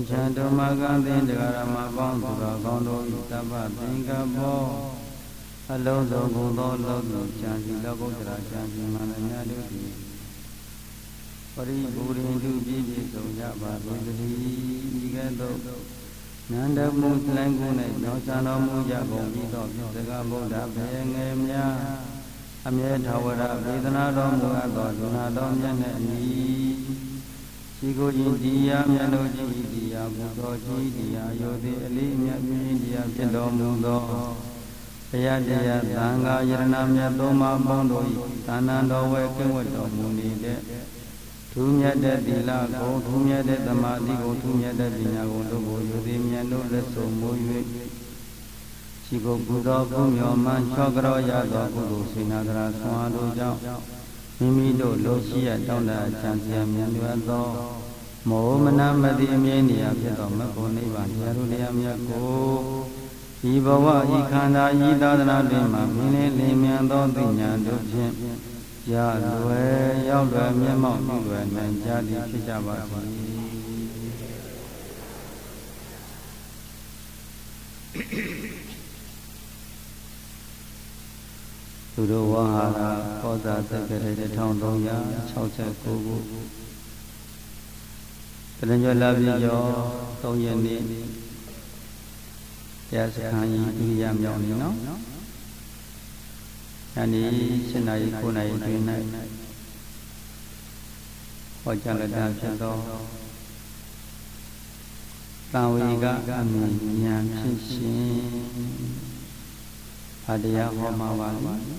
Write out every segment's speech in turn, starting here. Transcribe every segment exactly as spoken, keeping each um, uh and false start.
ချံတုမကံသင်္ကြရမပေါင်းသူတော်ကောင်းတို့ဤတပ္ပသင်္ကဘောအလုံးစုံကုန်သောလောကီဉာဏ်စီလောကုတ္တရာဉာဏ်စီမှန်သမျှတို့သည်ပရိဘူရင်တုပြည့်ပြည့်စုံကြပါစေတည်းဤကဲ့သို့နန္ဒမှုလှန်ကုန်၌နောင်ဆံတော်မူကြကုန်ပြီးသောစကားဗုဒ္ဓဘေငယ်များအမြဲထာဝရဝေဒနာတော်မူအပ်သောဒုနာတော်မြတ်နှင့်အညီရှိကိုခြင်းတရားမြတ်တို့ကြီးတရားဘုသောကြီးတရားယောတိအလေးအမြတ်မြင့်တရားဖြစ်တော်မူသောဘုရားတရားသံဃာယရဏမြတ်သုံးပါးပေါင်းတို့၏သာနန္တော်ဝဲကင်းဝတ်တော်မူနေတဲ့ထူးမြတ်တဲ့သီလကိုထူးမြတ်တဲ့သမာဓိကိုထူးမြတ်တဲ့ပညာကိုတို့ကိုယောတိမြတ်တို့လက်ဆုံးမူ၍ရှိကိုကုသိုလ်ကုမြောမှန်ချောကြောရသောကုသိုလ်စေနာတရာဆွမ်းအားတို့ကြောင့်မိမိတို့လိုရှိရတောင်းတချမ်းသာမြတ်မြတ်သောမောမနမတိအမြဲနေရာဖြစ်သောမဂ္ဂုနိဗ္ဗာန်တရားတို့တရားမြတ်ကိုဤဘဝဤခန္ဓာဤသာသနာတွင်မှမြင်လင်းလင်းမြန်သောသိဉာဏ်တို့ဖြင့်ရလွယ်ရောက်လွယ်မျက်မှောက်ပြုလွယ်နိုင်ကြသည်ဖြစ်ကြပါစေသူတို့ဝဟာရကောဇာသက္ကရေတစ်ထောင်သုံးရာ၆၉ခုတရညောလာပြီကျော်သုံးရက်နေ့တရားစခန်းကြီးဒုတိယမြောက်နေနော်။ယနေ့၈နာရီ၉နာရီတွင်၌ဟောကြားလက်တာဖြစ်သောသံဝေကအမြင်ဉာဏ်ဖြစ်ရှင်အတရားဟောမှာပါလိမ့်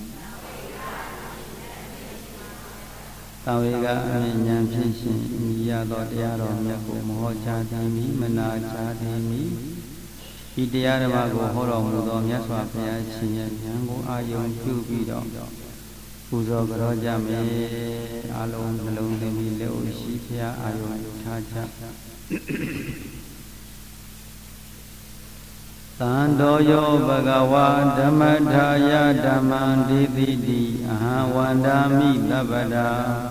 သံဝေကအမြင်ဉာဏ်ဖြစ်ရှင်ဤရသောတရားတော်မြတ်ကိုမဟောကြားသည်မိမနာကြားသည်မိဤတရားဓမ္မကိုဟောတော်မူသောမြတ်စွာဘုရားရှင်ရဲ့ဉာဏ်ကိုအာယုံပြုပြီးတော့ပူဇော်ကြောကြမယ်အလုံးနှလုံးသွင်းပြီးလက်ဦးရှိဘုရားအာယုံထားကြသံတော်ယောဘဂဝါဓမ္မထာယဓမ္မံဒေတိတိအဟံဝန္ဒာမိသဗ္ဗတာ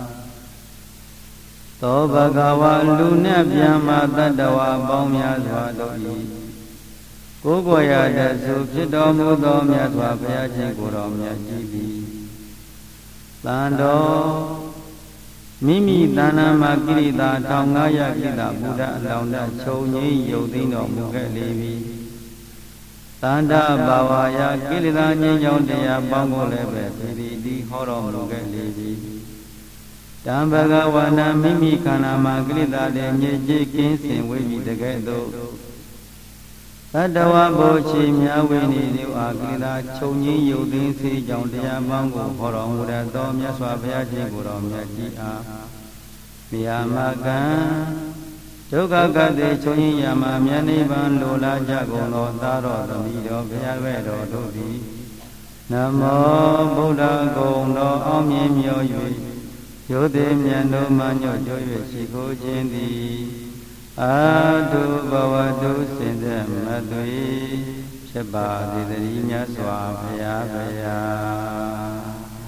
သောဘဂဝါလူနဲ့ပြန်မာတတ္တဝါပေါင်းများစွာတို့၏ကိုယ်ကိုယ်ရတဲ့သူဖြစ်တော်မူသောမြတ်စွာဘုရားရှင်ကိုယ်တော်မြတ်ကြီးသည်တန်တော်မိမိတဏ္ဍာမှာကိရိတာ၁၅၀၀ကိရိတာဘုရားအလောင်းတချုပ်ငိမ့်ယုတ်သိမ်းတော်မူခဲ့လေပြီတန္တဘာဝါယကိရိတာငြိမ်းချောင်းတရားပေါင်းကိုလည်းပဲပြည်တည်တည်ဟောတော်မူခဲ့လေပြီတံဘဂဝန္တမိမိခန္ဓာမှာကိရိတာလည်းငြိမ်းချမ်းကင်းစင်ဝိပြီတကဲ့သို့သတ္တဝါဘောချီမြဝိနေဒီအာကိတာချုပ်ငင်းယုတ်သိမ်းစေကြောင့်တရားပေါင်းကိုဟောတော်မူတဲ့သောမြတ်စွာဘုရားရှင်ကိုယ်တော်မြတ်ကြီးအားမြာမကံဒုက္ခကတိချုပ်ငင်းရမှာမြတ်နိဗ္ဗာန်လိုလားကြကုန်သောသာတော်သမီးတော်ဘုရားရဲ့တော်တို့သည်နမောဗုဒ္ဓဂုံတော်အောင်မြင်မြော်၍ယောတိမြတ်တို့မှညွတ်ကြွ၍ရှိခိုးခြင်းသည်အာတုဘဝတုစင်တဲ့မသွေဖြစ်ပါသည်တည်းမြတ်စွာဘုရားဘုရား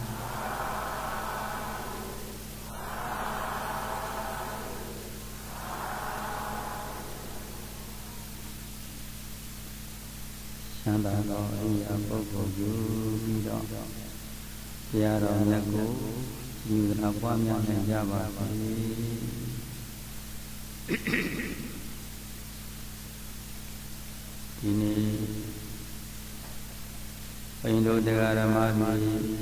ချမ်းသာသောအရိယာပုဂ္ဂိုလ်ယူပြီးတော့ဘုရားတော်မြတ်ကိုယူနာပွားများနိုင်ကြပါစေဒီနေ့ဘုန်းတော်တရားဓမ္မတွေ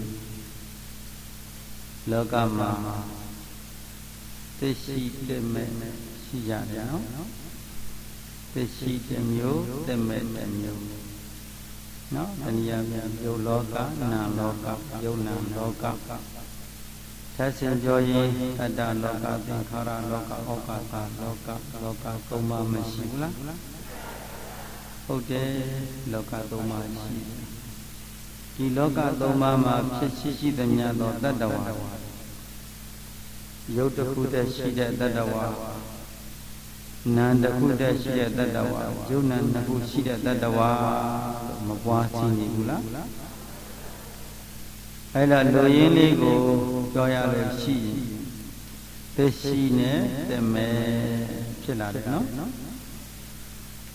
လောကမှာသိရှိတဲ့မဲ့ရှိကြတယ်နော်သိရှိတဲ့မျိုးတဲ့မဲ့တဲ့မျိုးနော်တဏှာများပြုလောကနာလောကယုံနာလောကဆက်ဆံပြောရင်အတ္တလောကသင်္ခါရလောကဩကာသလောကလောကသုံးပါးမရှိဘူးလားဟုတ်တယ်လောကသုံးပါးရှိတယ်ဒီလောကသုံးပါးမှာဖြစ်ရှိရှိသမျှသောတတ္တဝါရုပ်တစ်ခုတည်းရှိတဲ့တတ္တဝါနာမ်တစ်ခုတည်းရှိတဲ့တတ္တဝါယုံနာနှစ်ခုရှိတဲ့တတ္တဝါမပွားစီနေဘူးလားအဲ့ဒါလူရင်းလေးကိုပြောရလို့ရှိရင်သိရှိနဲ့တမဲဖြစ်လာတယ်နော်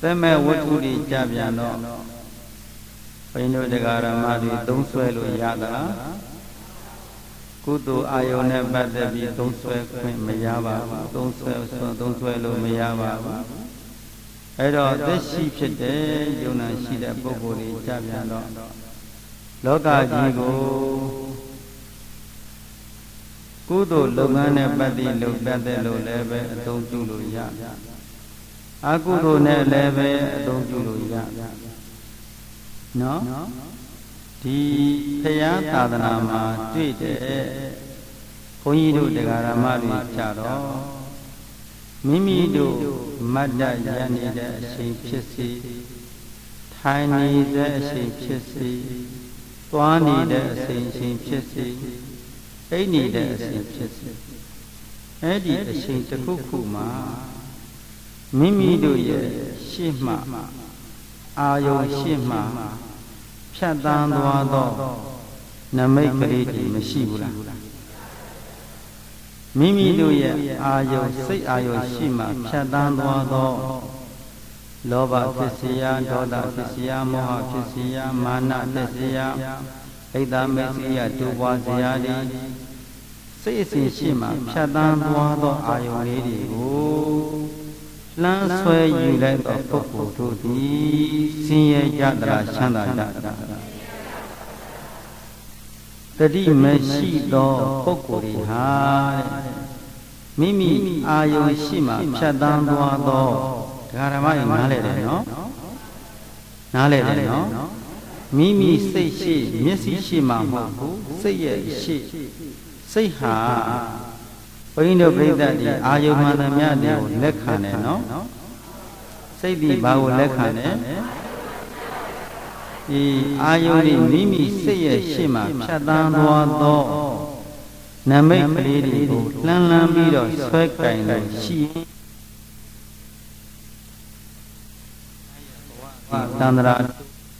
မဲ့ဝတ္ထုတွေကြပြန်တော့ဘိန်းတို့တရားဓမ္မတွေသုံးဆွဲလို့ရသလားကုသိုလ်အာယုန်နဲ့ပတ်သက်ပြီးသုံးဆွဲခွင့်မရပါဘူးသုံးဆွဲသုံးဆွဲလို့မရပါဘူးအဲ့တော့သက်ရှိဖြစ်တဲ့ယုံနာရှိတဲ့ပုဂ္ဂိုလ်တွေကြပြန်တော့လောကကြီးကိုကုသိုလ်လုပ်ငန်းနဲ့ပတ်သက်လို့ပတ်သက်လို့လည်းပဲအသုံးပြုလို့ရအကုသိုလ်နဲ့လည်းပဲအသုံးပြုလို့ရနော်ဒီဘုရားသာသနာမှာတွေ့တဲ့ဘုန်းကြီးတို့တရားဓမ္မတွေကြတော့မိမိတို့မတ်တရနေတဲ့အချိန်ဖြစ်စီထိုင်နေတဲ့အချိန်ဖြစ်စီသွားနေတဲ့အချိန်ချင်းဖြစ်စီအိပ်နေတဲ့အချိန်ဖြစ်စီအဲ့ဒီအချိန်တစ်ခုခုမှာမိမိတို့ရဲ့ရှေ့မှအာယုံရှေ့မှဖြတ်တန်းသွားသောနမိတ်ကလေးတွေမရှိဘူးလားမိမိတို့ရဲ့အာယုံစိတ်အာယုံရှိမှဖြတ်တန်းသွားသောလောဘဖြစ်စေရဒေါသဖြစ်စေရမောဟဖြစ်စေရမာနဖြစ်စေရဣဒ္ဓမေစီယဒုပွားစရာတွေစိတ်အစဉ်ရှိမှဖြတ်တန်းသွားသောအာယုံလေးတွေကိုလမ်းဆွဲယူလိုက်သောပုဂ္ဂိုလ်တို့သည်ဆင်းရဲကြသလားချမ်းသာကြသလားတတိမရှိသောပုဂ္ဂိုလ်တွေဟာမိမိအာယုံရှိမှဖြတ်တန်းသွားသောဒကာဓမ္မတွေနားလဲတယ်နော်နားလဲတယ်နော်မိမိစိတ်ရှိမျက်စိရှိမှမဟုတ်ဘူးစိတ်ရဲ့ရှိစိတ်ဟာဘုန်းကြီးတို့ပြိဿတွေအာယုမှန်သမျှတွေကိုလက်ခံတယ်နော်စိတ်ဒီဘာကိုလက်ခံတယ်ဒီအာယုတွေမိမိစိတ်ရဲ့ရှေ့မှာဖြတ်တန်းသွားသောနမိတ်ကလေးတွေကိုလှမ်းလှမ်းပြီးတော့ဆွဲကင်လို့ရှိတန္တရာဘု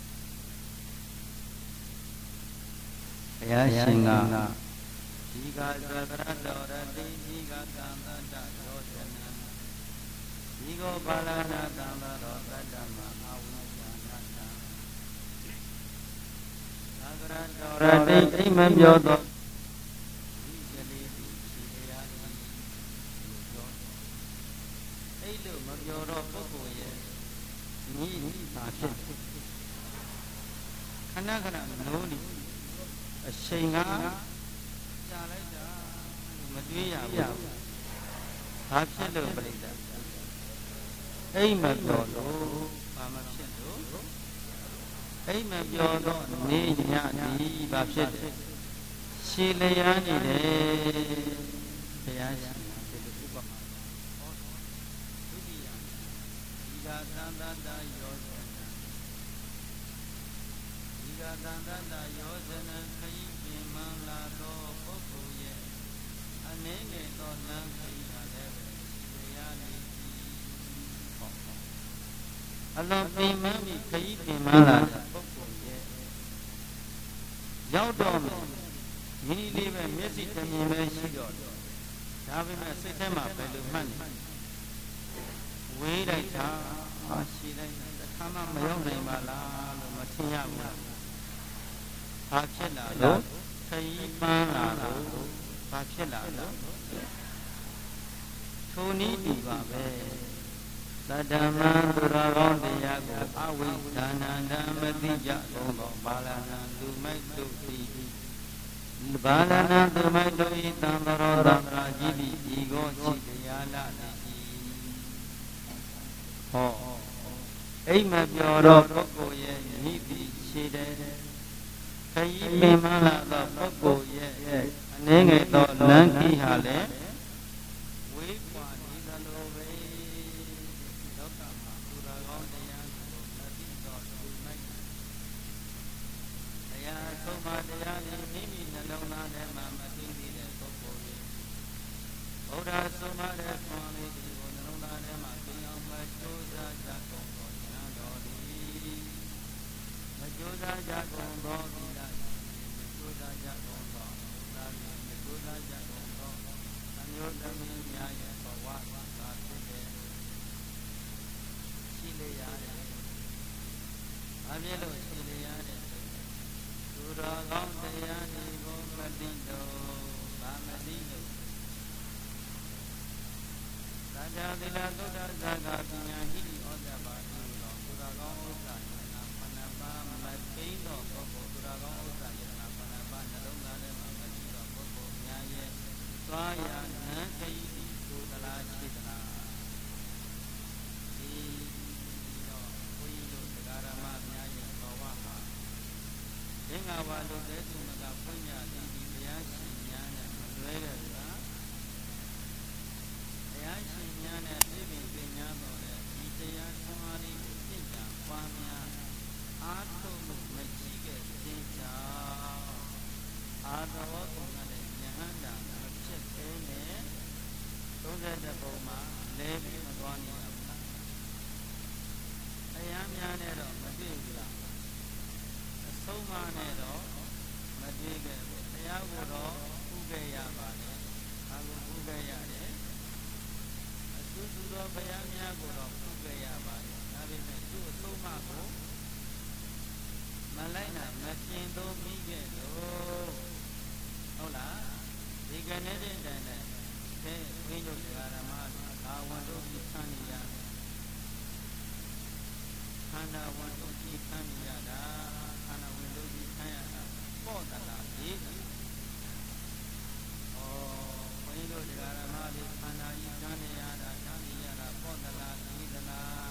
ရားရှင်ကဒီကသရတော်ရတိဒီကသံတတရောဇနံဒီကိုပါဠနာသံတော်တတ္တမအာဝိဇ္ဇာနာတံသာကရတော်ရတိအိမ်မပြောသောဒီကလေးဒီရှိရ၏အဲ့လိုမပြောတော့ပုဂ္ဂိုလ်ရဲ့ညီပါဖြစ်ခဏခဏနိုးနေအချိန်ကကြာလိုက်တာမတွေးရဘူးဘာဖြစ်လို့ပြိတ္တာအိမ်မပြောလို့ဘာမဖြစ်လို့အိမ်မပြောတော့နေညဒီဘာဖြစ်တယ်ရှည်လျားနေတယ်ဘုရားရှင်ဒီလိုဥပမာဟောဒုတိယဒီကသန္တတယောဇနံဒီကသန္တတယောဇနံခယိပင်မင်လာသောပုဂ္ဂိုလ်ရဲ့အနေငယ်သောလမ်းခရီးဟာလည်းဘုရားနေဟောအလုံးပင်မပြီးခရီးပင်မလာတဲ့ပုဂ္ဂိုလ်ရဲ့ရောက်တော့မယ်မိနည်းလေးပဲမျက်စိတမြင်ပဲရှိတော့ဒါပေမဲ့စိတ်ထဲမှာဘယ်လိုမှတ်နေဝေးလိုက်တာဟာရှိလိုက်တာတစ်ခါမှမရောက်နိုင်ပါလားလို့မထင်ရဘူးလားဘာဖြစ်လာလို့ခရီးပန်းလာလို့ဘာဖြစ်လာလို့ထိုနည်းဒီပါပဲသတ္တမံသူရကောင်းတရားကိုအဝိဇ္ဇာနန္တမတိကြကုန်သောဘာလနာလူမိုက်တို့သည်ဘာလနာသူမိုက်တို့ဤသံဃရောသံဃာကြီးသည်ဤကိုရှိတရားလာသည်ဟောအိမ်မပြောတော့ပုဂ္ဂိုလ်ရဲ့ဤသည်ရှိတယ်ခရီးပင်မလာသောပုဂ္ဂိုလ်ရဲ့အနေငယ်သောလမ်းခီးဟာလည်းဝေးကွာနေသလိုပဲလောကမှာသူတော်ကောင်းတရားကိုမသိတော့လူမိုက်တရားဆုံးမတရားကိုမိမိနှလုံးသားထဲမှာမသိသေးတဲ့ပုဂ္ဂိုလ်ကြီးဘုရားဆုံးမတဲ့ခွန်လေးကိုနှလုံးသားထဲမှာသိအောင်မကြိုးစားကြကုန်သောဉာဏ်တော်သည်မကြိုးစားကြကုန်သောသီလမကြိုးစားကြကုန်သောသာမန်မကြိုးစားကြကုန်သောအမျိုးသမီးများရဲ့ဘဝသာဖြစ်တဲ့ရှိလေရတဲ့ပြည့်လို့ရှိလေရတဲ့သူတော်ကောင်းတရားတွေကိုမသိတော့ဘာမသိလို့သာကြတိလာသုဒ္ဓဇာကပညာဟိဩဇာပါတိတော်သူတော်ကောင်းဥစ္စာယနာပဏ္ဏပါမသိတော့ပုဂ္ဂိုလ်သူတော်ကောင်းဥစ္စာယနာပဏ္ဏပါနှလုံးသားထဲမှာမသိတော့ပုဂ္ဂိုလ်များရဲ့သွားရနံခရီးဒီသူတလားရှိသလားဒီတော့ဘုန်းကြီးတို့တရားဓမ္မများရဲ့ဘဝမှာသင်္ဃဝါလူတဲ့သူမကဖွင့်ရသည်ဒီတရားရှင်များနဲ့မလွဲတဲ့ကတရားရှင်များနဲ့ပြည့်ပြည့်ပြည့်များတော်တဲ့ဒီတရားထွန်းအားလေးကိုသိကြပွားများအားထုတ်မှုမရှိခဲ့ခြင်းကြောင့်အာတော်ဘုံနဲ့ဉာဏ်တာမဖြစ်သေးနဲ့သုံးတဲ့ဘုံမှာလဲပြီးမသွားနိုင်ဘူးလားတရားများနဲ့တော့မတွေ့ဘူးလားအဆုံးမနဲ့တော့မတွေ့ခဲ့ဘူးတရားကိုတော့ဥခဲ့ရပါလေဘာကိုဥခဲ့ရတယ်သူသူတော်ဘုရားများကိုတော့ဥခဲ့ရပါလေဒါပေမဲ့သူ့အဆုံးမကိုမလိုက်နိုင်မကျင်သုံးမိခဲ့လို့ဟုတ်လားဒီကနေ့တဲ့တိုင်နဲ့အဲဝိညာဉ်တရားဓမ္မဘာဝန်တို့ဒီဆန်းနေရတယ်ခန္ဓာဝန်တို့ဒီဆန်းနေရတာခန္ဓာဝန်တို့ဒီဆန်းရတာပေါ့တလားဒီဩဝိညာဉ်တရားဓမ္မဒီခန္ဓာကြီးဆန်းနေရတာဆန်းနေရတာပေါ့တလားဒီသလား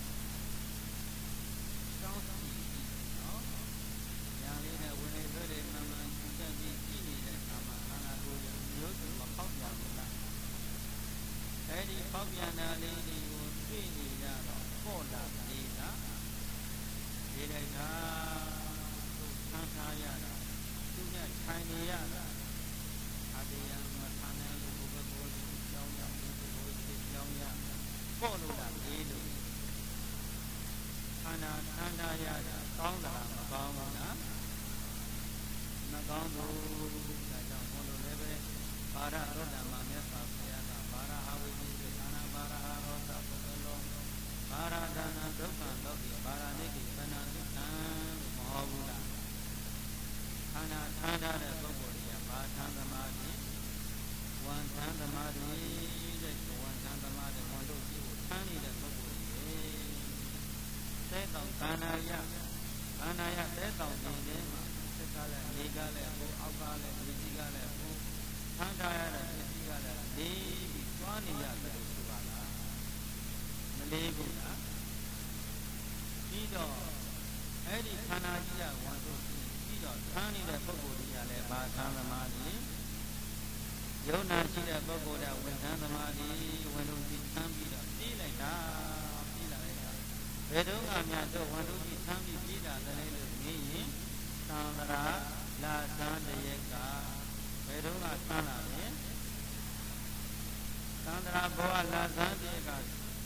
ကောင်းစီနော်ညာလေးနဲ့ဝင်နေတွေ့တယ်မှန်မှန်ကြည့်တတ်ပြီးကြည့်နေတဲ့အခါမှာခန္ဓာကိုယ်ရဲ့မျိုးစုံမပေါက်ပြန်ဘူးလားအဲဒီပေါက်ပြန်တာလေးတွေကိုတွေ့နေရတော့ပေါ့လာလေလားဒီလိုက်တာသူဆန်းထားရတာသူနဲ့ထိုင်နေရတာအတရားမဆန်းတဲ့လူဘုရားကိုကြောင်းကြောင်းဒီကိုသိကြောင်းရပေါ့လို့လားလေလို့ခန္ဓာဆန်းထားရတာကောင်းတာမကောင်းဘူးလားမကောင်းဘူးဒါကြောင့်ဘုလိုလည်းပဲဘာရရောဓမ္မမြတ်စွာဘုရားကဘာရဟဝိနိသေနာဘာရဟရောသပုဂ္ဂလောဘာရဒါနဒုက္ခလောကိဘာရနိတိပဏာတိကံမဟုတ်ဘူးလားခန္ဓာထမ်းထားတဲ့ပုဂ္ဂိုလ်တွေကဘာထမ်းသမာဓိဝန်ထမ်းသမာဓိတဲ့ဝန်ထမ်းသမာဓိဝန်တို့ကြည့်ကိုထမ်းနေတဲ့ပုဂ္ဂိုလ်တွေသဲတောင်ခန္ဓာရခန္ဓာရသဲတောင်ခြင်းထဲမှာသက်ကလည်းနေကလည်းဟိုအောက်ကလည်းဒီကြီးကလည်းဟိုထမ်းထားရတဲ့ဒီကြီးကလည်းနေပြီးသွားနေရတယ်လို့ဆိုပါလားမလေးဘူးလားပြီးတော့အဲ့ဒီခန္ဓာကြီးကဝန်တို့ပြီးတော့ထမ်းနေတဲ့ပုဂ္ဂိုလ်ကြီးကလည်းဘာသံသမာဓိယုံနာရှိတဲ့ပုဂ္ဂိုလ်ကဝန်ထမ်းသမာဓိဝန်တို့ကြီးထမ်းပြီးတော့ပြီးလိုက်တာပြီးလာလိုက်တာဘယ်တော့မှများတော့ဝန်တို့ကြီးထမ်းပြီးပြီးတာလည်းလို့မြင်ရင်သံဃာလာသံတရက်ကဘယ်တော့မှဆန်းလာတယ်သံဃာဘောလာသံတရက်က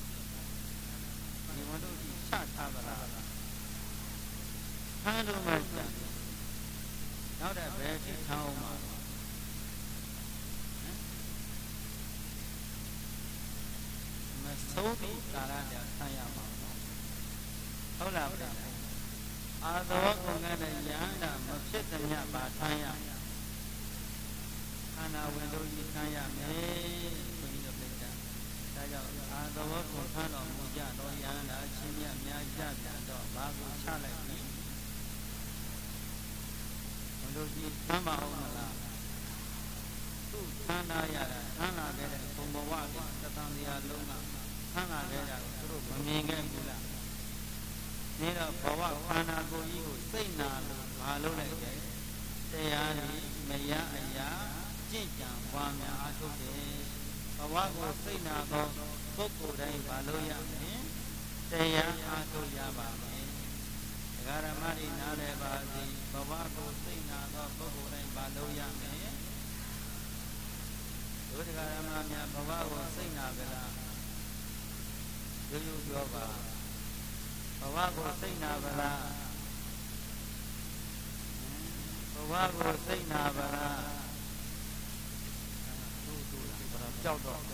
ဒီဝန်တို့ကြီးချထားပါလားထမ်းတော့မှကြာနောက်တဲ့ဘယ်ထိထမ်းအောင်မှာမဆုံးပြီးကာလကြာဆန်းရမှာဟုတ်လားဗျာအာသောကုံကတဲ့ယန္တာမဖြစ်သမျှပါထမ်းရခန္ဓာဝင်တို့ကြီးထမ်းရမယ်ဘုန်းကြီးတို့ပြတာဒါကြောင့်အာသောကုံထမ်းတော်မူကြတော့ယန္တာချင်းမြတ်များကြပြန်တော့ဘာကိုချလိုက်ပြီဝင်တို့ကြီးထမ်းပါအောင်မလားသူ့ထမ်းလာရတာထမ်းလာခဲ့တဲ့ဘုံဘဝကသတ္တန်တရားလုံးကထမ်းလာခဲ့တာကိုသူတို့မမြင်ခဲ့ဘူးလားနေတော့ဘဝခန္ဓာကိုယ်ကြီးကိုစိတ်နာလို့မလုပ်လိုက်ကြတရားကြီးမရအရာကြင့်ကြံပွားများအားထုတ်တယ်ဘဝကိုစိတ်နာသောပုဂ္ဂိုလ်တိုင်းမလုပ်ရမယ်တရားအားထုတ်ရပါမယ်ဒကာရမတွေနားလည်ပါစေဘဝကိုစိတ်နာသောပုဂ္ဂိုလ်တိုင်းမလုပ်ရမယ်ဒုဒကာရမများဘဝကိုစိတ်နာကြလားရိုးရိုးပြောပါဘဝကိုစိတ်နာပါလားဘဝကိုစိတ်နာပါလားသူ့သူ့လားကြောက်တော့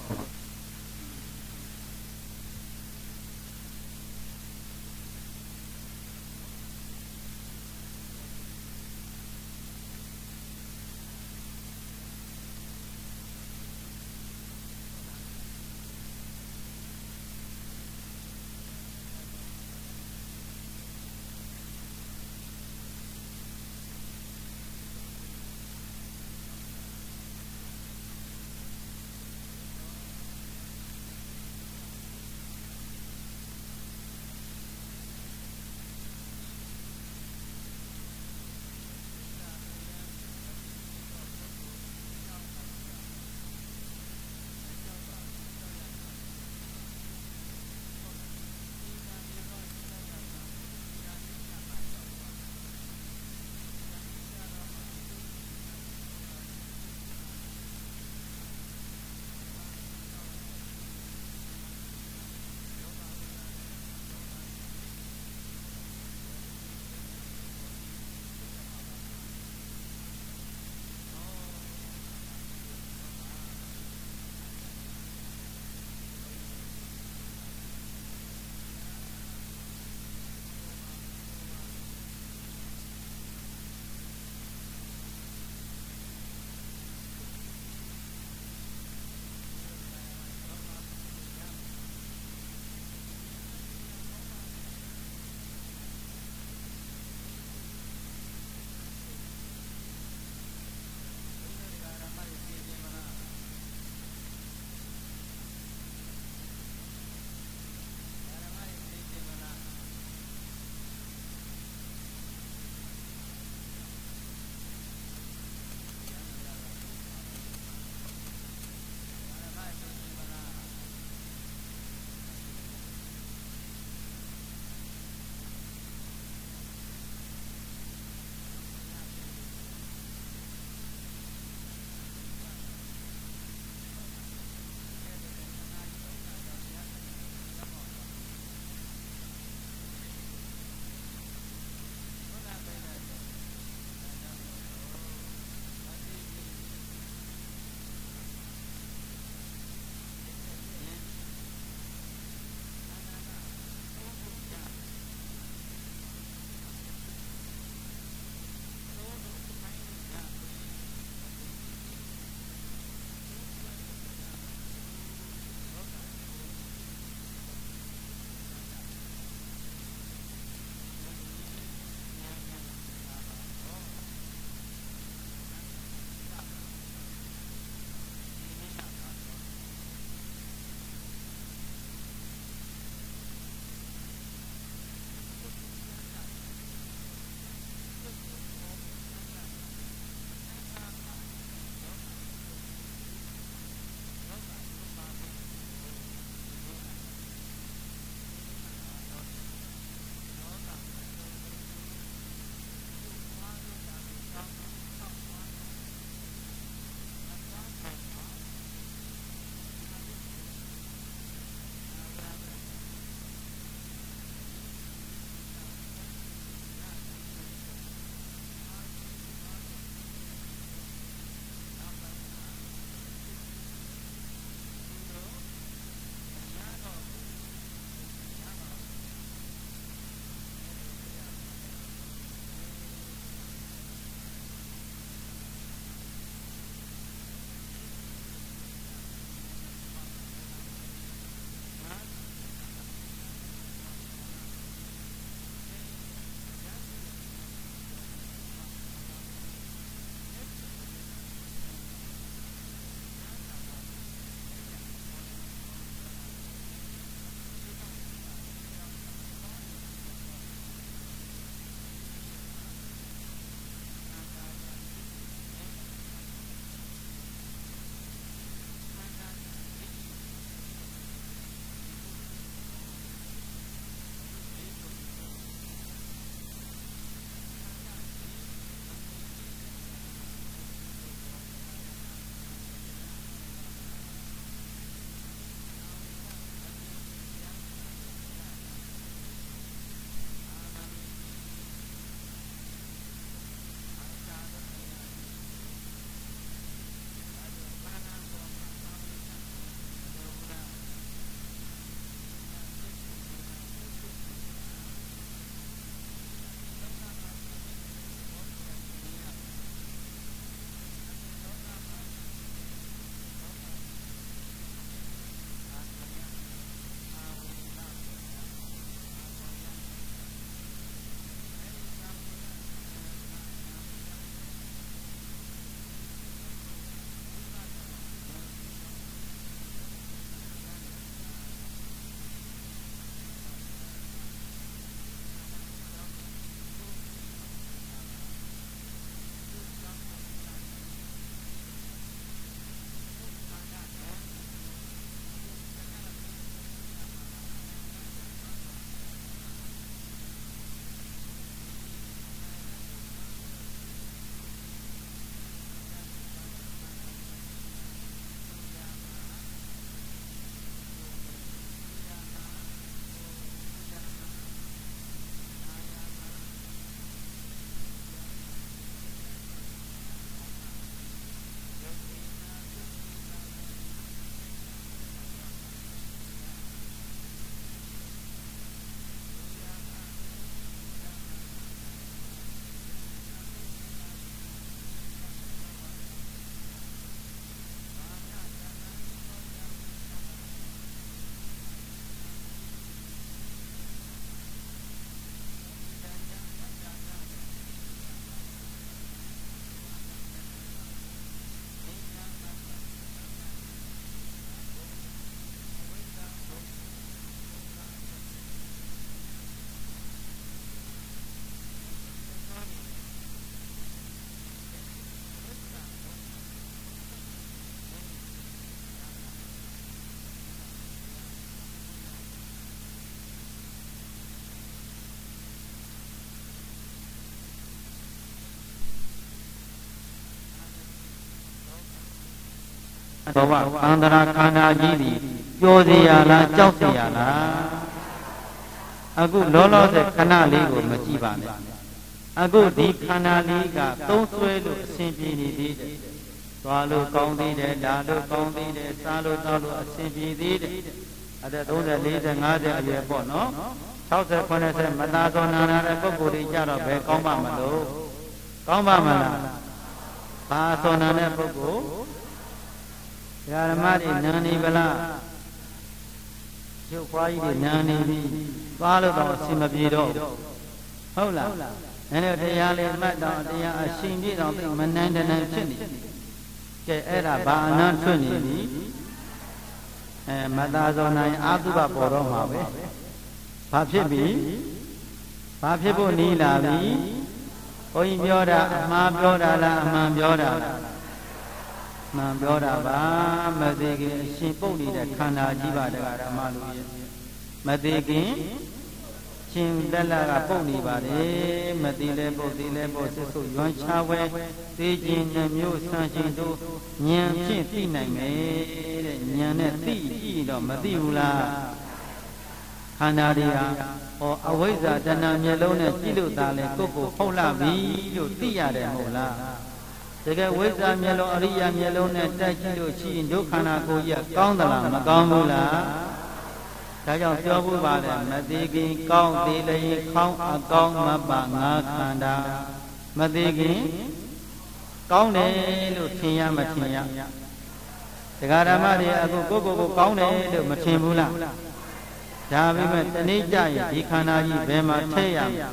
ဘဝသန္တရာခန္ဓာကြီးသည်ပျော်စေရလားကြောက်စေရလားအခုလောလောဆယ်ခဏလေးကိုမကြည့်ပါနဲ့အခုဒီခန္ဓာလေးကသုံးဆွဲလို့အစဉ်ပြေနေသေးတယ်သွားလို့ကောင်းသေးတယ်ဒါလို့ကောင်းသေးတယ်စားလို့တောက်လို့အစဉ်ပြေသေးတယ်အဲ့ဒါသုံးဆယ်လေးဆယ်ငါးဆယ်အရွယ်ပေါ့နော်၆၀ခုနှစ်ဆယ်မသာသောနာနာတဲ့ပုဂ္ဂိုလ်တွေကြတော့ဘယ်ကောင်းပါမလို့ကောင်းပါမလားဘာသောနာတဲ့ပုဂ္ဂိုလ်ဓမ္မတွေနာနေပလားရုပ်ခွားကြီးတွေနာနေပြီသွားလို့တော့အဆင်မပြေတော့ဟုတ်လားအဲ့ဒါတရားလေးမှတ်တော့တရားအရှင်ပြည့်တော့မနိုင်တနိုင်ဖြစ်နေကဲအဲ့ဒါဘာအနန္တထွက်နေပြီအဲမသာဇောနိုင်အာသုဘပေါ်တော့မှာပဲဘာဖြစ်ပြီဘာဖြစ်ဖို့နီးလာပြီဘုန်းကြီးပြောတာအမှားပြောတာလားအမှန်ပြောတာလားမှန်ပြောတာပါမသေးခင်အရှင်ပုတ်နေတဲ့ခန္ဓာကြီးပါတရားဓမ္မလူရဲ့မသေးခင်ရှင်တက်လာကပုတ်နေပါလေမသေးလဲပုတ်သေးလဲပုတ်ဆွဆွရွမ်းချဝဲသိခြင်းနှမျိုးဆန်းခြင်းတို့ဉာဏ်ဖြင့်သိနိုင်မယ်တဲ့ဉာဏ်နဲ့သိကြည့်တော့မသိဘူးလားခန္ဓာတွေဟာဟောအဝိဇ္ဇာတဏှာမျက်လုံးနဲ့ကြည့်လို့သာလေကိုယ့်ကိုဟုတ်လာပြီလို့သိရတယ်မဟုတ်လားတကယ်ဝိဇ္ဇာမျက်လုံးအရိယာမျက်လုံးနဲ့တိုက်ကြည့်လို့ရှိရင်ဒုက္ခနာကိုကြီးကကောင်းသလားမကောင်းဘူးလားဒါကြောင့်ပြောဖို့ပါတယ်မသေးခင်ကောင်းသေးလျင်ခေါင်းအကောင်းမပါငါခန္ဓာမသေးခင်ကောင်းတယ်လို့ထင်ရမထင်ရတရားဓမ္မတွေအခုကိုယ့်ကိုယ်ကိုကောင်းတယ်လို့မထင်ဘူးလားဒါပေမဲ့တနေ့ကျရင်ဒီခန္ဓာကြီးဘယ်မှာထည့်ရမလဲ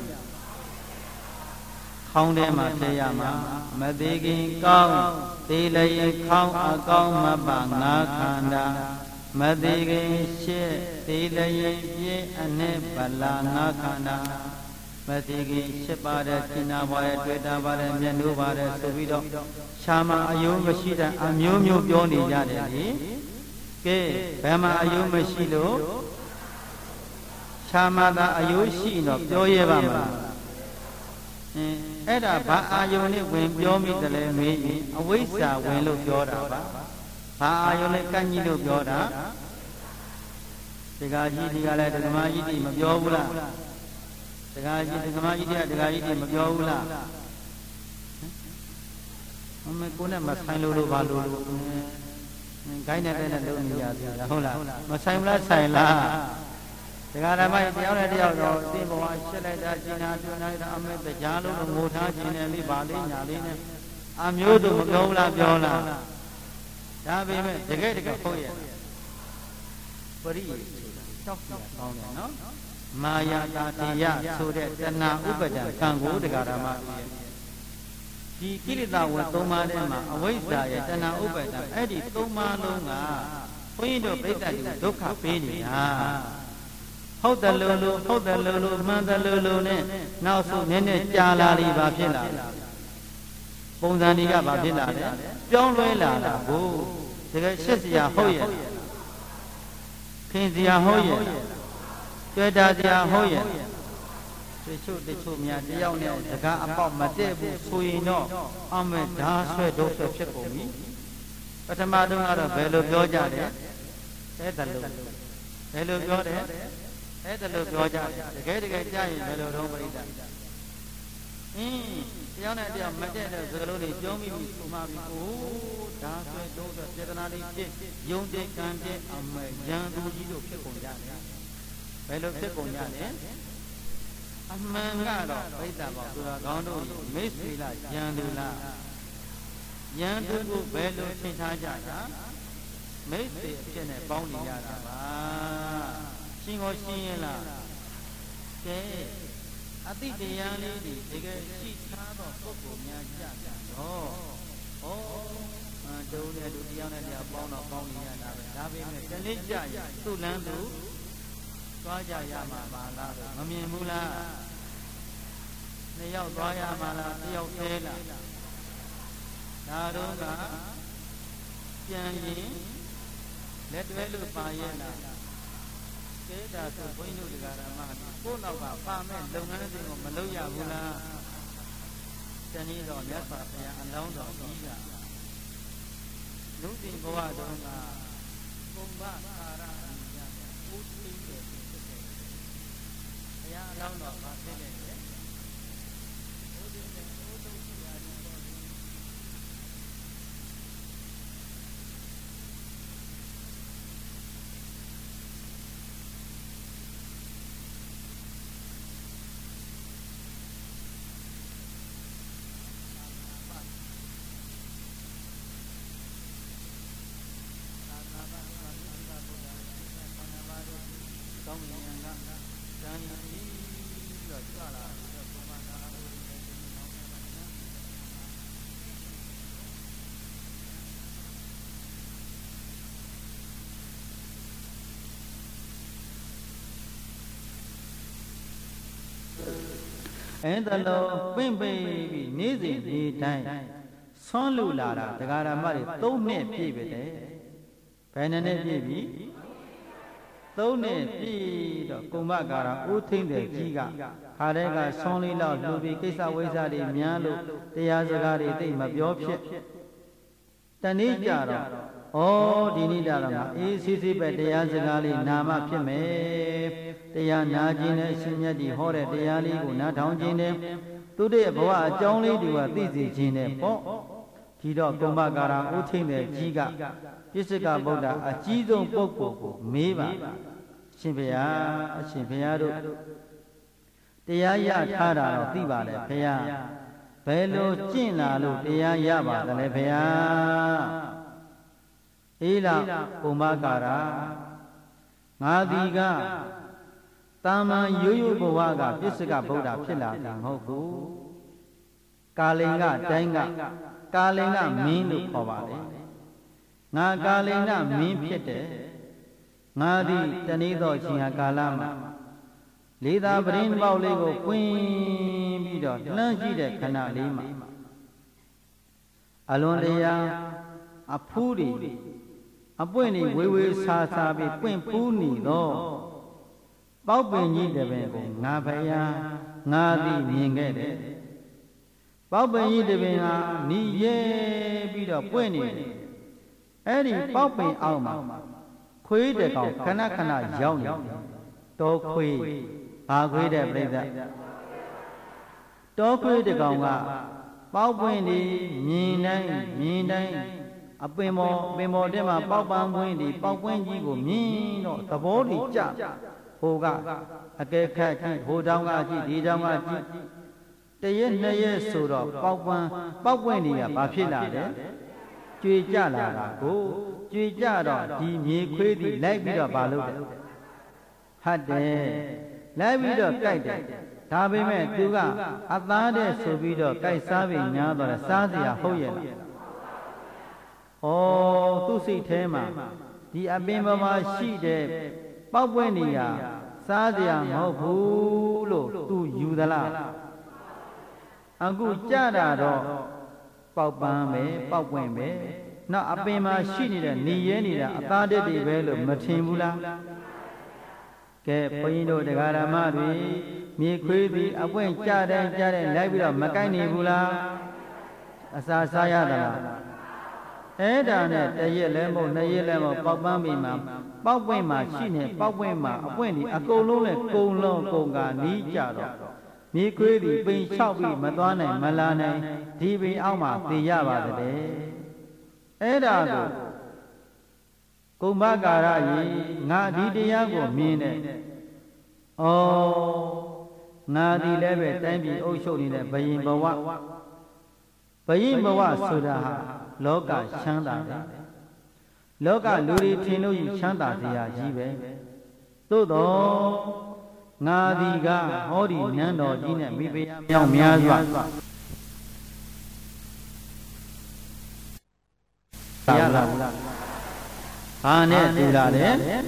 ခေါင်းထဲမှာထည့်ရမှာမသေးခင်ကောင်းသေးလျင်ခေါင်းအကောင်းမပါငါခန္ဓာမသေးခင်ရှေ့သေးလျင်ပြင်းအနဲ့ဗလာငါခန္ဓာမသေးခင်ရှစ်ပါးတဲ့ရှင်းနာပါတဲ့တွေ့တာပါတဲ့မျက်နှာပါတဲ့ဆိုပြီးတော့ရှားမှာအယုံမရှိတဲ့အမျိုးမျိုးပြောနေကြတယ်လေကဲဘယ်မှာအယုံမရှိလို့ရှားမှာသာအယုံရှိတော့ပြောရပါမလားအင်းအဲ့ဒါဘာအာယုံနဲ့ဝင်ပြောမိတယ်လဲမေးရင်အဝိဇ္ဇာဝင်လို့ပြောတာပါဘာအာယုံနဲ့ကန့်ကြီးလို့ပြောတာတရားကြီးဒီကလည်းဓမ္မကြီးဒီမပြောဘူးလားတရားကြီးဓမ္မကြီးတွေကတရားကြီးဒီမပြောဘူးလားအမေကိုနဲ့မဆိုင်လို့လို့ဘာလို့လို့ဂိုင်းနဲ့တဲ့နဲ့လုံးနေရသေးလားဟုတ်လားမဆိုင်ဘူးလားဆိုင်လားတရားဓမ္မကြီးတရားနဲ့တရားတော့သင်ဘဝရှင်းလိုက်တာကျင်နာတွင်လိုက်တာအမေတရားလို့ငိုထားခြင်းနဲ့လေးပါလေးညာလေးနဲ့အမျိုးတို့မပြောဘူးလားပြောလားဒါပေမဲ့တကယ်တကယ်ဟုတ်ရဲ့ပရိယေတောက်တောက်ကောင်းတယ်နော်မာယာတာတိယဆိုတဲ့တဏှာဥပဒံကံကိုတရားဓမ္မကြီးဒီကိလေသာဝင်သုံးပါးထဲမှာအဝိဇ္ဇာရဲ့တဏှာဥပဒံအဲ့ဒီသုံးပါးလုံးကဘုန်းကြီးတို့ပြိဿတွေဒုက္ခပေးနေတာဟုတ်တယ်လို့လို့ဟုတ်တယ်လို့လို့မှန်တယ်လို့လို့နဲ့နောက်ဆုံးနည်းနည်းကြာလာပြီဘာဖြစ်လာလဲပုံစံတွေကဘာဖြစ်လာလဲပြောင်းလဲလာတာကိုတကယ်ရှစ်စရာဟုတ်ရဲ့ခင်စရာဟုတ်ရဲ့တွေ့တာစရာဟုတ်ရဲ့တချို့တချို့များတယောက်နဲ့စကားအပေါက်မတည့်ဘူးဆိုရင်တော့အမေဓာဆွဲဒုဆွဲဖြစ်ကုန်ပြီပထမတုန်းကတော့ဘယ်လိုပြောကြတယ်အဲ့ဒါလို့ဘယ်လိုပြောတယ်အဲ့ဒါလို့ပြောကြတယ်တကယ်တကယ်ကြားရင်ဘယ်လိုတော့ပြိတ္တာအင်းတယောက်နဲ့တယောက်မတည့်တဲ့စကားလုံးတွေပြောမိပြီဆိုမှပြီအိုးဒါဆွဲဒုဆွဲစေတနာလေးဖြစ်ယုံတဲ့ကံတဲ့အမေရန်သူကြီးတို့ဖြစ်ကုန်ကြတယ်ဘယ်လိုဖြစ်ကုန်ကြလဲအမှန်ကတော့ပြိတ္တာပေါ့ဆိုတာကောင်းတို့မိတ်ဆွေလားရန်သူလားရန်သူကိုဘယ်လိုထင်ထားကြတာမိတ်ဆွေအဖြစ်နဲ့ပေါင်းနေရတာပါရှင်းကိုရှင်းရင်လားကဲအတိတရားလေးတွေတကယ်ရှိထားတော့ပုဂ္ဂိုလ်များကြတယ်တော့ဩအတုံးနဲ့လူတရားနဲ့တရားပေါင်းတော့ပေါင်းနေရတာပဲဒါပေမဲ့တနေ့ကြရသူ့လမ်းသူသွားကြရမှာပါလားမမြင်ဘူးလားနှစ်ယောက်သွားရမှာလားတစ်ယောက်သေးလားဒါတော့ကပြန်ရင်လက်တွဲလို့ပါရဲ့လားကဲဒါဆိုဘုန်းကြီးတို့တရားဓမ္မကိုယ့်နောက်ကပါမဲ့လုပ်ငန်းတွေကိုမလုပ်ရဘူးလားတနည်းတော့မြတ်စွာဘုရားအလောင်းတော်ကြီးကနုသိဘဝတုန်းကကုံဘကာရအမိယဦးသိတဲ့ဖြစ်တဲ့ဘုရားအလောင်းတော်ဗာဖြစ်တဲ့လေဘုဒ္ဓရဲ့ဘုဒ္ဓဆရာကြီးတော်ကောင်းရင်ကဇန်ကြီးပြီးတော့ကြွလာပြီးတော့ဘုရားသာအလို့နဲ့ဒီနောက်မှာနော်အဲ့ဒါလို့ပင့်ပိပြီးနေ့စဉ်ဒီတိုင်းဆွမ်းလူလာတာတရားဓမ္မတွေသုံးနှစ်ပြည့်ပြီတဲ့ဘယ်နှစ်နှစ်ပြည့်ပြီသုံးနှစ်ပြည့်တော့ကုမ္မကာရဦးထိန်တဲ့ကြီးကခါတဲ့ကဆွမ်းလေးလောက်လူပြီးကိစ္စဝိဇ္ဇာတွေများလို့တရားစကားတွေသိမပြောဖြစ်တနေ့ကြတော့ဩဒီနေ့ကြတော့ငါအေးစီးစီးပဲတရားစကားလေးနာမဖြစ်မယ်တရားနာခြင်းနဲ့ရှင်မြတ်ဒီဟောတဲ့တရားလေးကိုနားထောင်ခြင်းနဲ့သူတဲ့ဘဝအကြောင်းလေးတွေကသိစေခြင်းနဲ့ပေါ့ဒီတော့ကုမ္မကာရဦးထိန်တဲ့ကြီးကပြစ္ဆကဗုဒ္ဓအကြီးဆုံးပုဂ္ဂိုလ်ကိုမေးပါရှင်ဘုရားအရှင်ဘုရားတို့တရားရထားတာတော့သိပါတယ်ဘုရားဘယ်လိုကျင့်လာလို့တရားရပါသလဲဘုရားအေးလားကုမ္မကာရငါဒီကတာမန်ရိုးရိုးဘဝကပြစ္ဆကဗုဒ္ဓဖြစ်လာတာမဟုတ်ဘူးကာလင်ကတိုင်းကကာလင်ကမင်းလို့ခေါ်ပါလေငါကာလင်ကမင်းဖြစ်တယ်ငါသည်တနေ့သောအချိန်ဟာကာလမှာလေးသာပရင်ပေါက်လေးကိုကွင်းပြီးတော့လှမ်းကြည့်တဲ့ခဏလေးမှာအလွန်တရာအဖူးတွေအပွင့်တွေဝေဝေဆာဆာပြီးပွင့်ပူးနေတော့ပေါက်ပင်ကြီးတပင်ကိုငါဖယားငါသည်မြင်ခဲ့တယ်ပေါက်ပင်ကြီးတပင်ဟာနီးရဲပြီးတော့ပွင့်နေတယ်အဲ့ဒီပေါက်ပင်အောက်မှာခွေးတကောင်ခဏခဏရောက်နေတယ်တောခွေးဘာခွေးတဲ့ပြိဿတောခွေးတကောင်ကပေါက်ပွင့်ဒီမြင်တိုင်းမြင်တိုင်းအပင်ပေါ်ပင်ပေါ်ထဲမှာပေါက်ပန်းပွင့်ဒီပေါက်ပွင့်ကြီးကိုမြင်တော့သဘောတည်ကြဟိုကအကဲခတ်ကြည့်ဟိုတောင်းကကြည့်ဒီတောင်းကကြည့်တရက်နှစ်ရက်ဆိုတော့ပေါက်ပန်းပေါက်ပွင့်ဒီကဘာဖြစ်လာလဲကြွေကြလာတာကိုကြွေကြတော့ဒီမြေခွေးသည်လိုက်ပြီးတော့ဘာလုပ်လဲဟတ်တယ်လိုက်ပြီးတော့ကြိုက်တယ်ဒါပေမဲ့သူကအသားတဲ့ဆိုပြီးတော့ကြိုက်စားပြီးညားတော့စားစရာဟုတ်ရဲ့လားဩသူ့စိတ်ထဲမှာဒီအပင်ပေါ်မှာရှိတဲ့ပေါက်ပွင့်နေရစားစရာမဟုတ်ဘူးလို့သူယူသလားအခုကြတာတော့ပေါက်ပန်းပဲပေါက်ပွင့်ပဲနောက်အပင်မှာရှိနေတဲ့နေရဲနေတာအသားတက်တွေပဲလို့မထင်ဘူးလားကဲဘုန်းကြီးတို့တရားဓမ္မတွေမြေခွေးပြီးအပွင့်ကြတဲ့ကြတဲ့လိုက်ပြီးတော့မကိုက်နေဘူးလားအစာစားရသလားအဲ့ဒါနဲ့တရက်လဲမဟုတ်နှစ်ရက်လဲမဟုတ်ပေါက်ပန်းပြီးမှပေါက်ပွင့်မှာရှိနေပေါက်ပွင့်မှာအပွင့်ဒီအကုန်လုံးနဲ့ကုံလုံးကုံကနီးကြတော့မြေခွေးပြီးပိန်လျှောက်ပြီးမသွားနိုင်မလာနိုင်ဒီပိန်အောက်မှာသိရပါတဲ့အဲ့ဒါကိုကုမ္မကာရကြီးငါဒီတရားကိုမြင်တယ်ဩငါဒီလည်းပဲတိုင်းပြည်အုပ်ချုပ်နေတဲ့ဘယင်ဘဝဘယင်ဘဝဆိုတာဟာလောကချမ်းသာတယ်လောကလူတွေထင်လို့ယူချမ်းသာစရာကြီးပဲသို့တော့ငါဒီကဟောဒီနန်းတော်ကြီးနဲ့မိဖုရားမြောက်များစွာရလားဘာနဲ့တူလာလဲ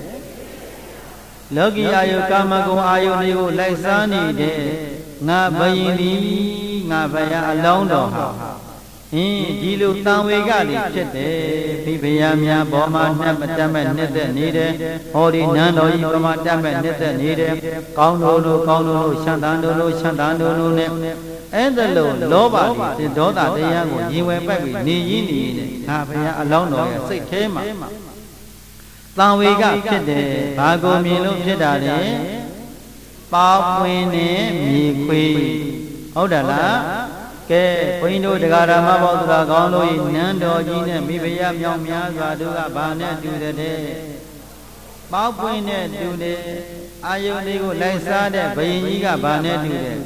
လောကီအာယုကာမဂုဏ်အာယုတွေကိုလိုက်စားနေတဲ့ငါဘယင်သည်ငါဘုရားအလောင်းတော်ဟာအင်းဒီလိုတန်ဝေကတွေဖြစ်တယ်ဖိဖယားများဘောမှာနှက်တတ်မဲ့နှစ်သက်နေတယ်ဟောဒီနန်းတော်ကြီးပမာတတ်မဲ့နှစ်သက်နေတယ်ကောင်းတို့လို့ကောင်းတို့လို့ရှမ်းတန်တို့လို့ရှမ်းတန်တို့လို့နဲ့အဲ့ဒါလို့လောဘတွေဒေါသတရားကိုရင်ဝယ်ပိုက်ပြီးနေရင်းနေနေငါဘုရားအလောင်းတော်ရဲ့စိတ်ထဲမှာတံဝေကဖြစ်တယ်ဘာကိုမြင်လို့ဖြစ်တာလဲပေါပွင့်နဲ့မြေခွေဟုတ်တယ်လားကဲဘုန်းကြီးတို့တရားဓမ္မပေါင်းသူတော်ကောင်းတို့၏နန်းတော်ကြီးနဲ့မိဖုရားမြောင်များစွာတို့ကဘာနဲ့တူတဲ့ပေါပွင့်နဲ့တူတယ်အာယုန်လေးကိုလိုက်စားတဲ့ဘယင်ကြီးကဘာနဲ့တူတယ်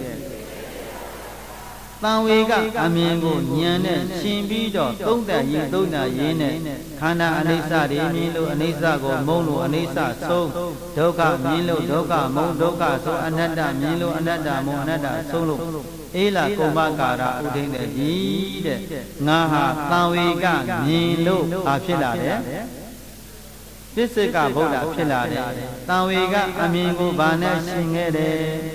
တံဝေကအမြင်ကိုဉာဏ်နဲ့ရှင်ပြီးတော့သုံးတန်ရင်သုံးတာရင်းနဲ့ခန္ဓာအနိစ္စတွေမြင်လို့အနိစ္စကိုမုံလို့အနိစ္စဆုံးဒုက္ခမြင်လို့ဒုက္ခမုံဒုက္ခဆိုအနတ္တမြင်လို့အနတ္တမုံအနတ္တဆုံးလို့အေးလာကုမ္ပကာရဥဒိဋ္ဌိကြီးတဲ့ငါဟာတံဝေကမြင်လို့ဘာဖြစ်လာလဲပစ္စကဗုဒ္ဓဖြစ်လာတယ်တံဝေကအမြင်ကိုဘာနဲ့ရှင်ခဲ့တယ်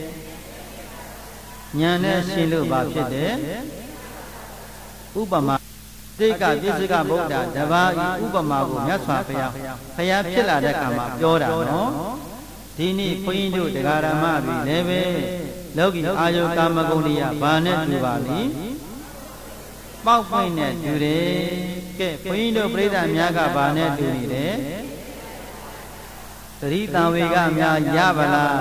ဉာဏ်နဲ့ရှင်လို့ဘာဖြစ်တယ်ဥပမာတိကပစ္စကဗုဒ္ဓတပါးဤဥပမာကိုမြတ်စွာဘုရားဘုရားဖြစ်လာတဲ့အခါမှာပြောတာနော်ဒီနေ့ဘုန်းကြီးတို့တရားဓမ္မတွေလည်းပဲလောကီအာယုကာမဂုဏ်တွေကဘာနဲ့တူပါလိမ့်ပေါက်ပွင့်နဲ့တူတယ်ကဲဘုန်းကြီးတို့ပြိဿများကဘာနဲ့တူနေတယ်သတိတံဝေကများရပါလား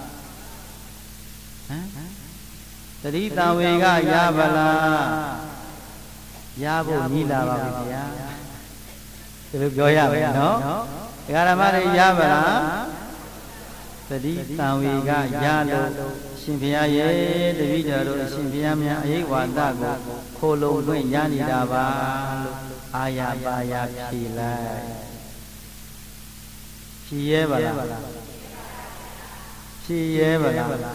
ဟမ်သတိတံဝေကရပါလားရဖို့ညီလာပါပြီဗျာဒီလိုပြောရမယ်နော်ဒကာဓမ္မတွေရပါလားသတိတံဝေကရလို့အရှင်ဘုရားရဲ့တပည့်တော်တို့အရှင်ဘုရားများအယိဝါဒကိုခိုးလုံးလွင့်ရနေတာပါလို့အာရပါရဖြေလိုက်ဖြေရဲပါလားဖြေရဲပါလားဘယ်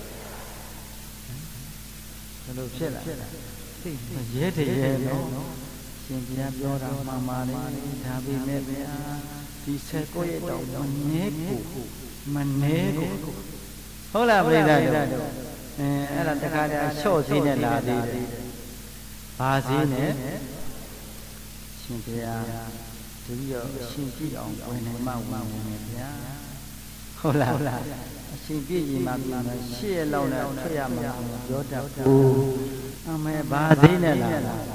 လိုဖြစ်လာသိရဲတည်းရဲနော်ရှင်ဘုရားပြောတာမှန်ပါတယ်ဒါပေမဲ့ဗျာဒီဆက်ကိုရတော့မနည်းကိုမနည်းကိုဟုတ်လားပြိဿတို့အဲအဲ့ဒါတခါတည်းလျှော့သေးနဲ့လာသေးတယ်ဘာသေးနဲ့ရှင်ဘုရားတပည့်တော်အရှင်ပြည့်အောင်ဝင်နေမှဝင်ဝင်နေဗျာဟုတ်လားအရှင်ပြည့်ရင်မှပြန်မယ်ရှေ့ရလောက်နဲ့ထွက်ရမှာပြောတတ်ဘူးအမေဘာသေးနဲ့လာ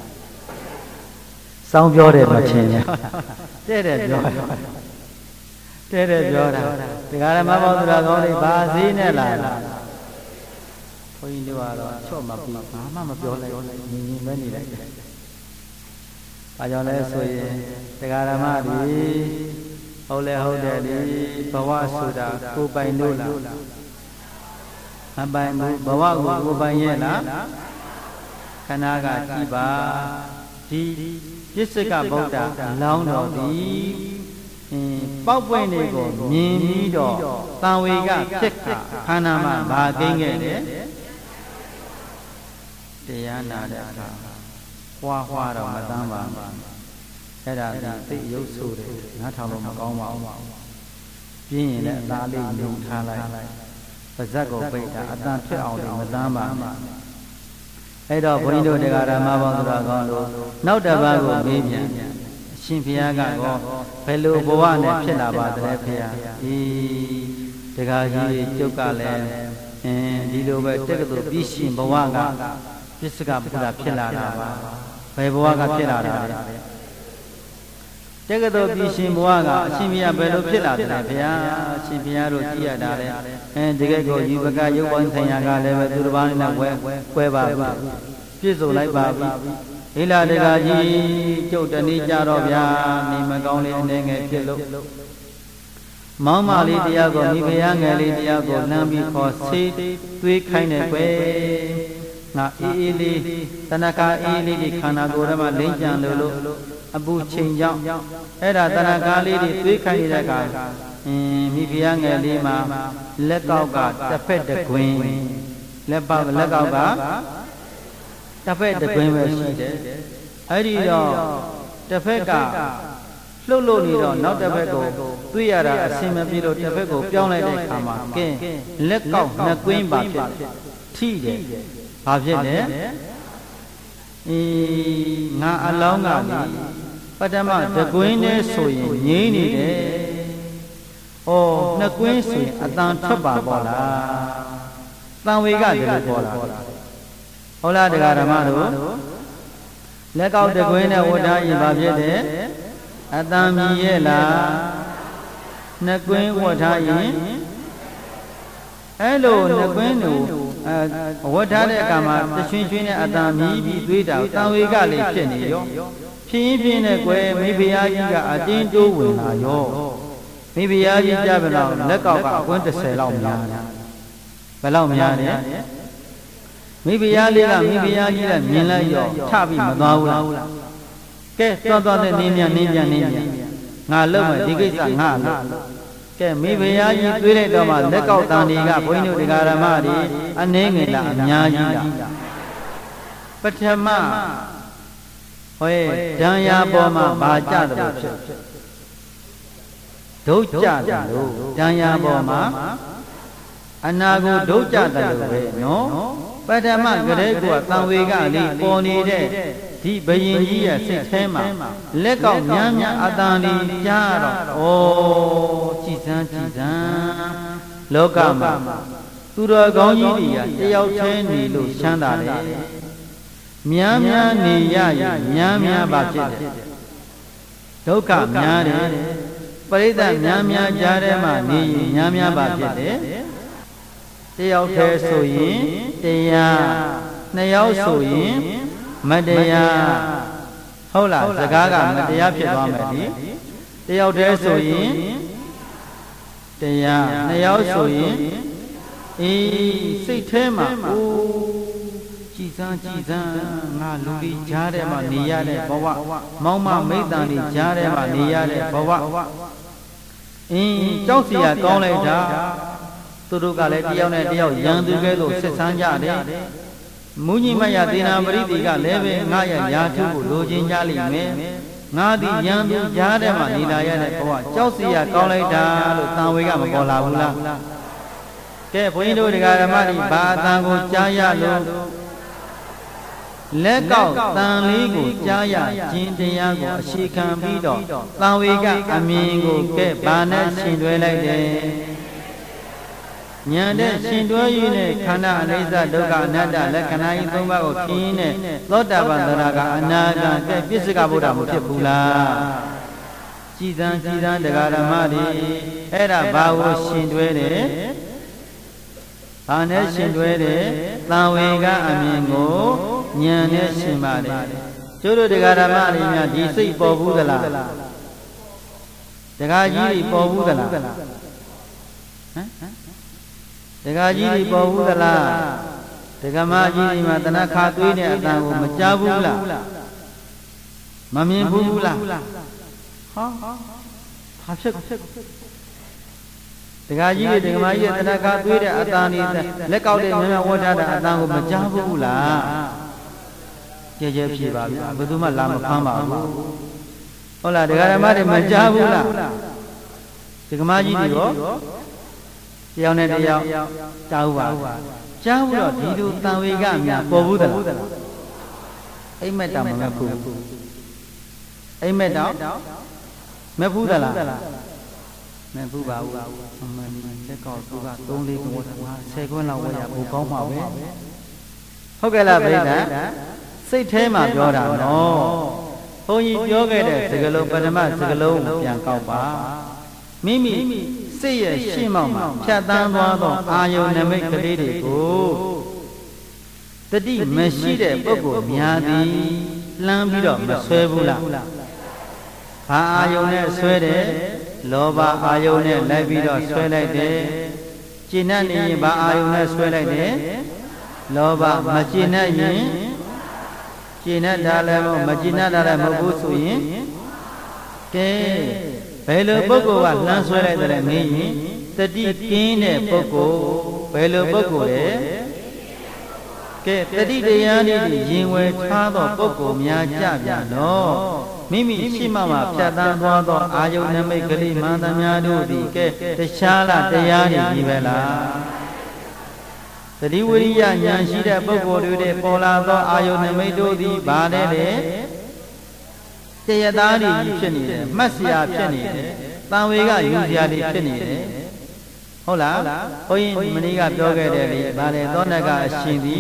စောင်းပြောတယ်မထင်နဲ့တဲ့တဲ့ပြောတဲ့တဲ့ပြောတာတရားဓမ္မပေါင်းသူတော်ကောင်းတွေဘာသေးနဲ့လာဘုန်းကြီးတို့ကတော့ချော့မပြီးဘာမှမပြောလိုက်ညီညီပဲနေလိုက်တယ်ဘာကြောင့်လဲဆိုရင်တရားဓမ္မတွေဟုတ်လဲဟုတ်တယ်လေဘဝဆိုတာကိုယ်ပိုင်လို့လားမပိုင်ဘူးဘဝကိုကိုယ်ပိုင်ရဲ့လားခန္ဓာကကြည်ပါဒီပစ္စကဗုဒ္ဓအလောင်းတော်သည်အင်းပေါက်ပွင့်လေးကိုမြင်ပြီးတော့တံဝေကဖြစ်ခါခန္ဓာမှာဘာကိန်းခဲ့တယ်တရားနာတဲ့အခါဟွာဟွာတော့မတမ်းပါဘူးအဲ့ဒါသိရုပ်ဆိုတယ်နားထောင်လို့မကောင်းပါဘူးပြင်းရင်လည်းအသားလေးညှုံထားလိုက်ပါဇက်ကိုပိတ်တာအတန်ဖြစ်အောင်လည်းမတမ်းပါဘူးအဲ့တော့ဘုန်းကြီးတို့တရားဓမ္မပေါင်းသူတော်ကောင်းတို့နောက်တစ်ပါးကိုမေးပြန်အရှင်ဘုရားကတော့ဘယ်လိုဘဝနဲ့ဖြစ်လာပါသလဲဖေဟာဒီတရားကြီးကျုပ်ကလည်းအင်းဒီလိုပဲတက္ကသိုလ်ပြီးရှင်ဘဝကပစ္စကဗုဒ္ဓဖြစ်လာတာပါဘယ်ဘဝကဖြစ်လာတာလဲတက္ကသိုလ်ပြီးရှင်ဘဝကအရှင်ဘုရားဘယ်လိုဖြစ်လာတယ်လဲဗျာအရှင်ဘုရားတို့ကြည့်ရတာလေအဲတကယ်ကိုယူပကရုပ်ပိုင်းဆိုင်ရာကလည်းပဲသူတစ်ပါးနဲ့ဝဲကွဲပါပြီပြည့်စုံလိုက်ပါပြီဟိလာတကကြီးကျုပ်တနည်းကြတော့ဗျာနေမကောင်းလေးအနေငယ်ဖြစ်လို့မောင်းမလေးတရားကိုမိဖုရားငယ်လေးတရားကိုလှမ်းပြီးခေါ်ဆေးသွေးခိုင်းတယ်ကွယ်ငါအေးအေးလေးတဏ္ဍာအေးလေးဒီခန္ဓာကိုယ်ထဲမှာလိမ့်ကြံလို့လို့အပူချိန်ကြောင့်အဲ့ဒါတဏ္ဍာလေးတွေသွေးခိုင်းနေတဲ့ကအင်းမိဖုရားငယ်လေးမှာလက်ကောက်ကတစ်ဖက်တစ်ခွင်းလက်ပေါက်လက်ကောက်ကတစ်ဖက်တစ်ခွင်းပဲရှိတယ်အဲ့ဒီတော့တစ်ဖက်ကလှုပ်လို့နေတော့နောက်တစ်ဖက်ကိုတွေးရတာအဆင်မပြေလို့တစ်ဖက်ကိုပြောင်းလိုက်တဲ့အခါမှာကဲလက်ကောက်နှစ်ကွင်းပါဖြစ်ထိတယ်ဘာဖြစ်လဲအေးငါအလောင်းကလေပထမတကွင်းနဲ့ဆိုရင်ငြိမ့်နေတယ်။အော်နှစ်ကွင်းဆိုရင်အတန်ထွက်ပါပေါ့လား။တန်ဝေကတည်းကပေါ်လာ။ဟဟုတ်လားတရားဓမ္မတို့လက်ကောက်တကွင်းနဲ့ဝတ်ထားရင်ဘာဖြစ်တယ်အတန်မြည်ရဲ့လားနှစ်ကွင်းဝတ်ထားရင်အဲ့လိုနှစ်ကွင်းတို့ဝတ်ထားတဲ့အခါမှာတချွင်းချွင်းနဲ့အတန်မြည်ပြီးသွေးတာတန်ဝေကလေးဖြစ်နေရောဖြင်းဖြင်းနဲ့ကွယ်မိဖုရားကြီးကအတင်းတိုးဝင်လာရောမိဖုရားကြီးကြပါတော့လက်ကောက်ကအကွင်းတစ်ဆယ်လောက်များတယ်ဘယ်လောက်များလဲမိဖုရားလေးကမိဖုရားကြီးကမြင်လိုက်ရောထပြီးမသွားဘူးလားကဲသွားသွားတဲ့နင်းမြန်နင်းမြန်နင်းမြန်ငါလုပ်မယ်ဒီကိစ္စငါလုပ်ကဲမိဖုရားကြီးတွေးလိုက်တော့မှလက်ကောက်တန်တွေကဘုန်းကြီးတို့တရားဓမ္မတွေအနှင်းငယ်လားအများကြီးလားပထမဟောဒံယာပေါ်မှာဘာကြတယ်လို့ဖြစ်ဒုတ်ကြတယ်လို့ဒံယာပေါ်မှာအနာကိုဒုတ်ကြတယ်လို့ပဲနော်ပထမကလေးကသံဝေကလေးပေါ်နေတဲ့ဒီဘယင်ကြီးရဲ့စိတ်ထဲမှာလက်ကောက်များများအတန်လေးကြားတော့ဩကြည်စမ်းကြည်စမ်းလောကမှာသူတော်ကောင်းကြီးတွေကတယောက်တည်းနေလို့ချမ်းသာတယ်များများနေရရင်များများပါဖြစ်တယ်ဒုက္ခများတယ်ပရိသတ်များများကြားထဲမှာနေရင်များများပါဖြစ်တယ်တယောက်တည်းဆိုရင်တရားနှစ်ယောက်ဆိုရင်မတရားဟုတ်လားစကားကမတရားဖြစ်သွားမယ်ဒီတယောက်တည်းဆိုရင်တရားနှစ်ယောက်ဆိုရင်အေးစိတ်ထဲမှာအိုးကြည်စမ်းကြည်စမ်းငါလူကြီးကြားထဲမှာနေရတဲ့ဘဝမောင်မမိတ်တန်ကြီးကြားထဲမှာနေရတဲ့ဘဝအင်းကြောက်စရာကောင်းလိုက်တာသူတို့ကလည်းတယောက်နဲ့တယောက်ရန်သူကဲ့သို့ဆက်ဆန်းကြတယ်မူကြီးမယသေနာပရိသေကလည်းပဲငါရရာထုကိုလိုချင်ကြလိမ့်မယ်ငါသည်ရန်သူကြားထဲမှာနေလာရတဲ့ဘဝကြောက်စရာကောင်းလိုက်တာလို့တန်ဝေကမပေါ်လာဘူးလားကဲဘုန်းကြီးတို့တရားဓမ္မတွေဘာအတန်ကိုကြားရလို့လက်ကောက်တန်လေးကိုကြားရခြင်းတရားကိုအခြေခံပြီးတော့တန်ဝေကအမြင်ကိုကဲဘာနဲ့ရှင်တွဲလိုက်တယ်ညာတဲ့ရှင်တွဲရင်းနဲ့ခန္ဓာအနိစ္စဒုက္ခအနတ္တလက္ခဏာကြီးသုံးပါးကိုခင်းနဲ့သောတာပန်သရကအနာဂတ်ကဲပြစ္ဆကဗုဒ္ဓမဖြစ်ဘူးလားကြည်စံကြည်စံတရားဓမ္မတွေအဲ့ဒါဘာကိုရှင်တွဲတယ်ဘာနဲ့ရှင်တွဲတယ်သံဝေကအမြင်ကိုဉာဏ်နဲ့ရှင်ပါတယ်ကျိုးတို့တရားဓမ္မတွေများဒီစိတ်ပေါ်ဘူးသလားတရားကြီးတွေပေါ်ဘူးသလားဟမ်တရားကြီးတွေပေါ်ဘူးသလားတရားမကြီးတွေမှာတဏှာခါသွေးတဲ့အတန်ကိုမကြားဘူးလားမမြင်ဘူးလားဟောဘာဖြစ်တရားကြီးတွေတရားမကြီးတွေတဏှာခါသွေးတဲ့အတန်တွေလက်ကောက်တဲ့မြတ်ဝတ်ထားတဲ့အတန်ကိုမကြားဘူးလားကြဲကြဲဖြစ်ပါဗျာဘယ်သူမှလာမဖမ်းပါဘူးဟုတ်လားတရားဓမ္မတွေမကြားဘူးလားတရားမကြီးတွေရောတယောက်နဲ့တယောက်ကြားဘူးပါကြားဘူးတော့ဒီလိုတန်ဝေကများပေါ်ဘူးသလားအိမ်မက်တောင်မမက်ဘူးအိမ်မက်တောင်မက်ဘူးသလားမက်ဘူးပါဘူးအမှန်လက်ကောက်သူကသုံးလေးခွန်းဟာဆယ်ခွန်းလောက်ဝယ်ရဘူးကောင်းပါပဲဟုတ်ကဲ့လားပြိဿစိတ်ထဲမှာပြောတာနော်ဘုန်းကြီးပြောခဲ့တဲ့စကားလုံးပထမစကားလုံးကိုပြန်ကောက်ပါမိမိစိတ်ရဲ့ရှင်းမောက်မှာဖြတ်တန်းသွားသောအာယုန်နမိတ်ကလေးတွေကိုတတိမရှိတဲ့ပုဂ္ဂိုလ်များသည်လှမ်းပြီးတော့မဆွဲဘူးလားဘာအာယုန်နဲ့ဆွဲတယ်လောဘအာယုန်နဲ့လိုက်ပြီးတော့ဆွဲလိုက်တယ်ကျင့်တတ်နေရင်ဘာအာယုန်နဲ့ဆွဲလိုက်တယ်လောဘမကျင့်တတ်ရင်ကျင့်တတ်တာလည်းမကျင့်တတ်တာလည်းမဟုတ်ဘူးဆိုရင်ကဲဘယ်လိုပုဂ္ဂိုလ်ကလှမ်းဆွဲလိုက်တယ်မေးရင်တတိကင်းတဲ့ပုဂ္ဂိုလ်ဘယ်လိုပုဂ္ဂိုလ်လဲကဲတတိတရားလေးတွေရင်ဝယ်ထားသောပုဂ္ဂိုလ်များကြပြန်တော့မိမိရှိမှမှဖြတ်တန်းသွားသောအာယုန်နမိတ်ကလေးမှန်သမျှတို့သည်ကဲတခြားလားတရားတွေကြီးပဲလားတတိဝိရိယဉာဏ်ရှိတဲ့ပုဂ္ဂိုလ်တွေပေါ်လာသောအာယုန်နမိတ်တို့သည်ဘာလဲလေတရားသားတွေဖြစ်နေတယ်မှတ်စရာဖြစ်နေတယ်တန်ဝေကယူစရာတွေဖြစ်နေတယ်ဟုတ်လားဘုန်းကြီးမင်းကပြောခဲ့တယ်လေဗါလေသောနကအရှင်သည်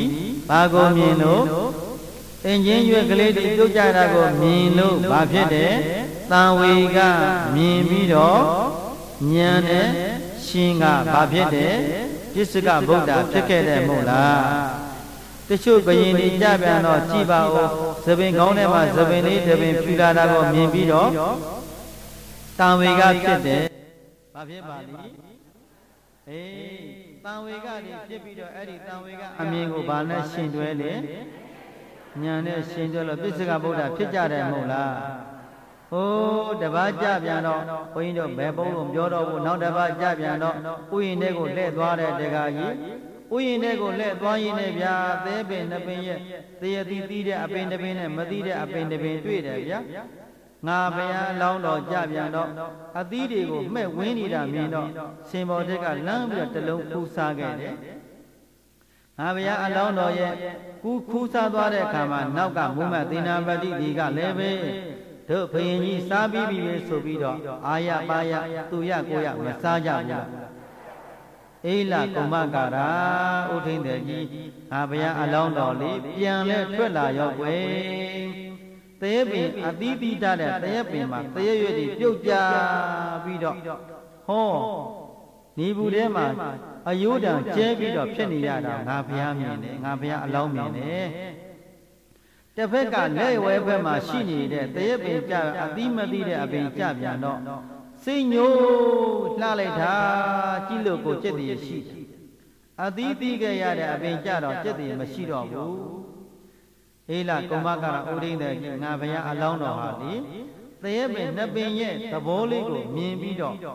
ဘာကိုမြင်လို့အင်ချင်းရွက်ကလေးတွေပြုတ်ကြတာကိုမြင်လို့ဘာဖြစ်တယ်တန်ဝေကမြင်ပြီးတော့ဉာဏ်နဲ့ရှင်ကဘာဖြစ်တယ်ပစ္စကဗုဒ္ဓဖြစ်ခဲ့တယ်မို့လားတချို့ဘယင်တွေကြပြန်တော့ကြည်ပါဦးသပင်ကောင်းထဲမှာသပင်လေးတစ်ပင်ဖြူလာတာကိုမြင်ပြီးတော့တန်ဝေကဖြစ်တယ်ဘာဖြစ်ပါလိမ့်အေးတန်ဝေကတွေဖြစ်ပြီးတော့အဲ့ဒီတန်ဝေကအမြင်ကိုဘာနဲ့ရှင်တွဲလဲဉာဏ်နဲ့ရှင်တွဲလို့ပစ္စကဗုဒ္ဓဖြစ်ကြတယ်မို့လားဟိုးတပတ်ကြပြန်တော့ဘုန်းကြီးတို့ဘယ်ပုံလို့ပြောတော့ဘူးနောက်တပတ်ကြပြန်တော့ဥယျာဉ်တွေကိုလှည့်သွားတဲ့တက္ကကြီးဥယျာဉ်တွေကိုလှည့်သွားရင်းနဲ့ဗျာသဲပင်နှစ်ပင်ရဲ့သေယတိတီးတဲ့အပင်တစ်ပင်နဲ့မတီးတဲ့အပင်တစ်ပင်တွေ့တယ်ဗျာငါဘုရားအလောင်းတော်ကြပြန်တော့အသီးတွေကိုမှဲ့ဝင်းနေတာမြင်တော့ရှင်ဘော်တက်ကလမ်းပြီးတော့တလုံးခူးစားခဲ့တယ်ငါဘုရားအလောင်းတော်ရဲ့ကူးခူးစားသွားတဲ့အခါမှာနောက်ကမူမသေနာပတိဒီကလည်းပဲတို့ဘုရင်ကြီးစားပြီးပြီဆိုပြီးတော့အာရပါရသူရကိုရမစားကြဘူးအေးလာကုမကာရာဥထိန်တဲ့ကြီးငါဘုရားအလောင်းတော်လေးပြန်လဲထွက်လာရောကွယ်တရေပင်အသီးသီးတတ်တဲ့တရေပင်မှာတရေရွက်တွေပြုတ်ကြပြီးတော့ဟောနေဘူးထဲမှာအယိုးတံကျဲပြီးတော့ဖြစ်နေရတာငါဘုရားမြင်တယ်ငါဘုရားအလောင်းမြင်တယ်တစ်ဖက်ကလက်ဝဲဘက်မှာရှိနေတဲ့တရေပင်ကြအသီးမသီးတဲ့အပင်ကြပြန်တော့စိတ်ညိုလှလိုက်တာကြည့်လို့ကိုจิตတည်းရှိတယ်အသီးသီးခဲ့ရတဲ့အပင်ကြတော့จิตတည်းမရှိတော့ဘူးအေးလာကုမကရာဥဒိဋ္ဌကြီးငါဘုရားအလောင်းတော်ဟာလေတရေပင်နှစ်ပင်ရဲ့သဘောလေးကိုမြင်ပြီးတော့ဩ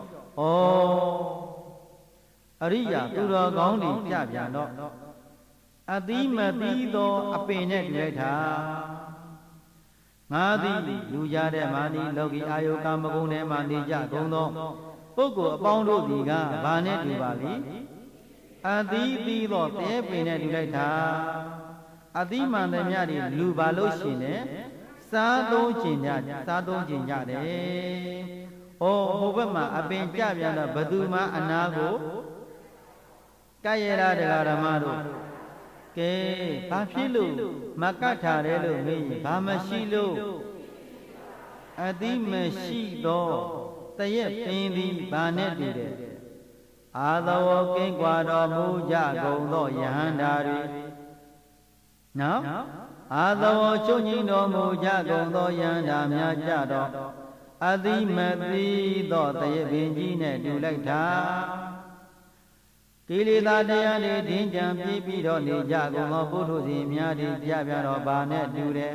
အရိယာသူတော်ကောင်းတွေကြပြန်တော့အသီးမသီးသောအပင်နဲ့တွေ့တာငါသည်လူကြတဲ့မာနီလောကီအာယုကာမဂုဏ်ထဲမှာနေကြကုန်သောပုဂ္ဂိုလ်အပေါင်းတို့သည်ကဘာနဲ့တူပါလိအသီးသီးသောတဲပင်နဲ့တူလိုက်တာအသီးမှန်သည်များတွေလူပါလို့ရှင်နဲ့စားသုံးကျင်ကြစားသုံးကျင်ကြတယ်။ဩဟိုဘက်မှာအပင်ကြပြန်တော့ဘသူမှအနာကိုကဲ့ရတာတရားဓမ္မတို့ကဲဘာဖြစ်လို့မကတ်ထားတယ်လို့မေးရင်ဘာမရှိလို့အတိမရှိသောတရက်ပင်သည်ဘာနဲ့တူတယ်အာသဝကင်းကွာတော်မူကြကုန်သောယဟန္တာတွေနော်အာသဝချုပ်ငြိမ်တော်မူကြကုန်သောယဟန္တာများကြတော့အတိမသိသောတရက်ပင်ကြီးနဲ့တူလိုက်တာကိလေသာတရားတွေထင်ကြံပြည့်ပြီးတော့နေကြကုန်သောပုထုဇဉ်များတွေပြပြတော့ဘာနဲ့တူတယ်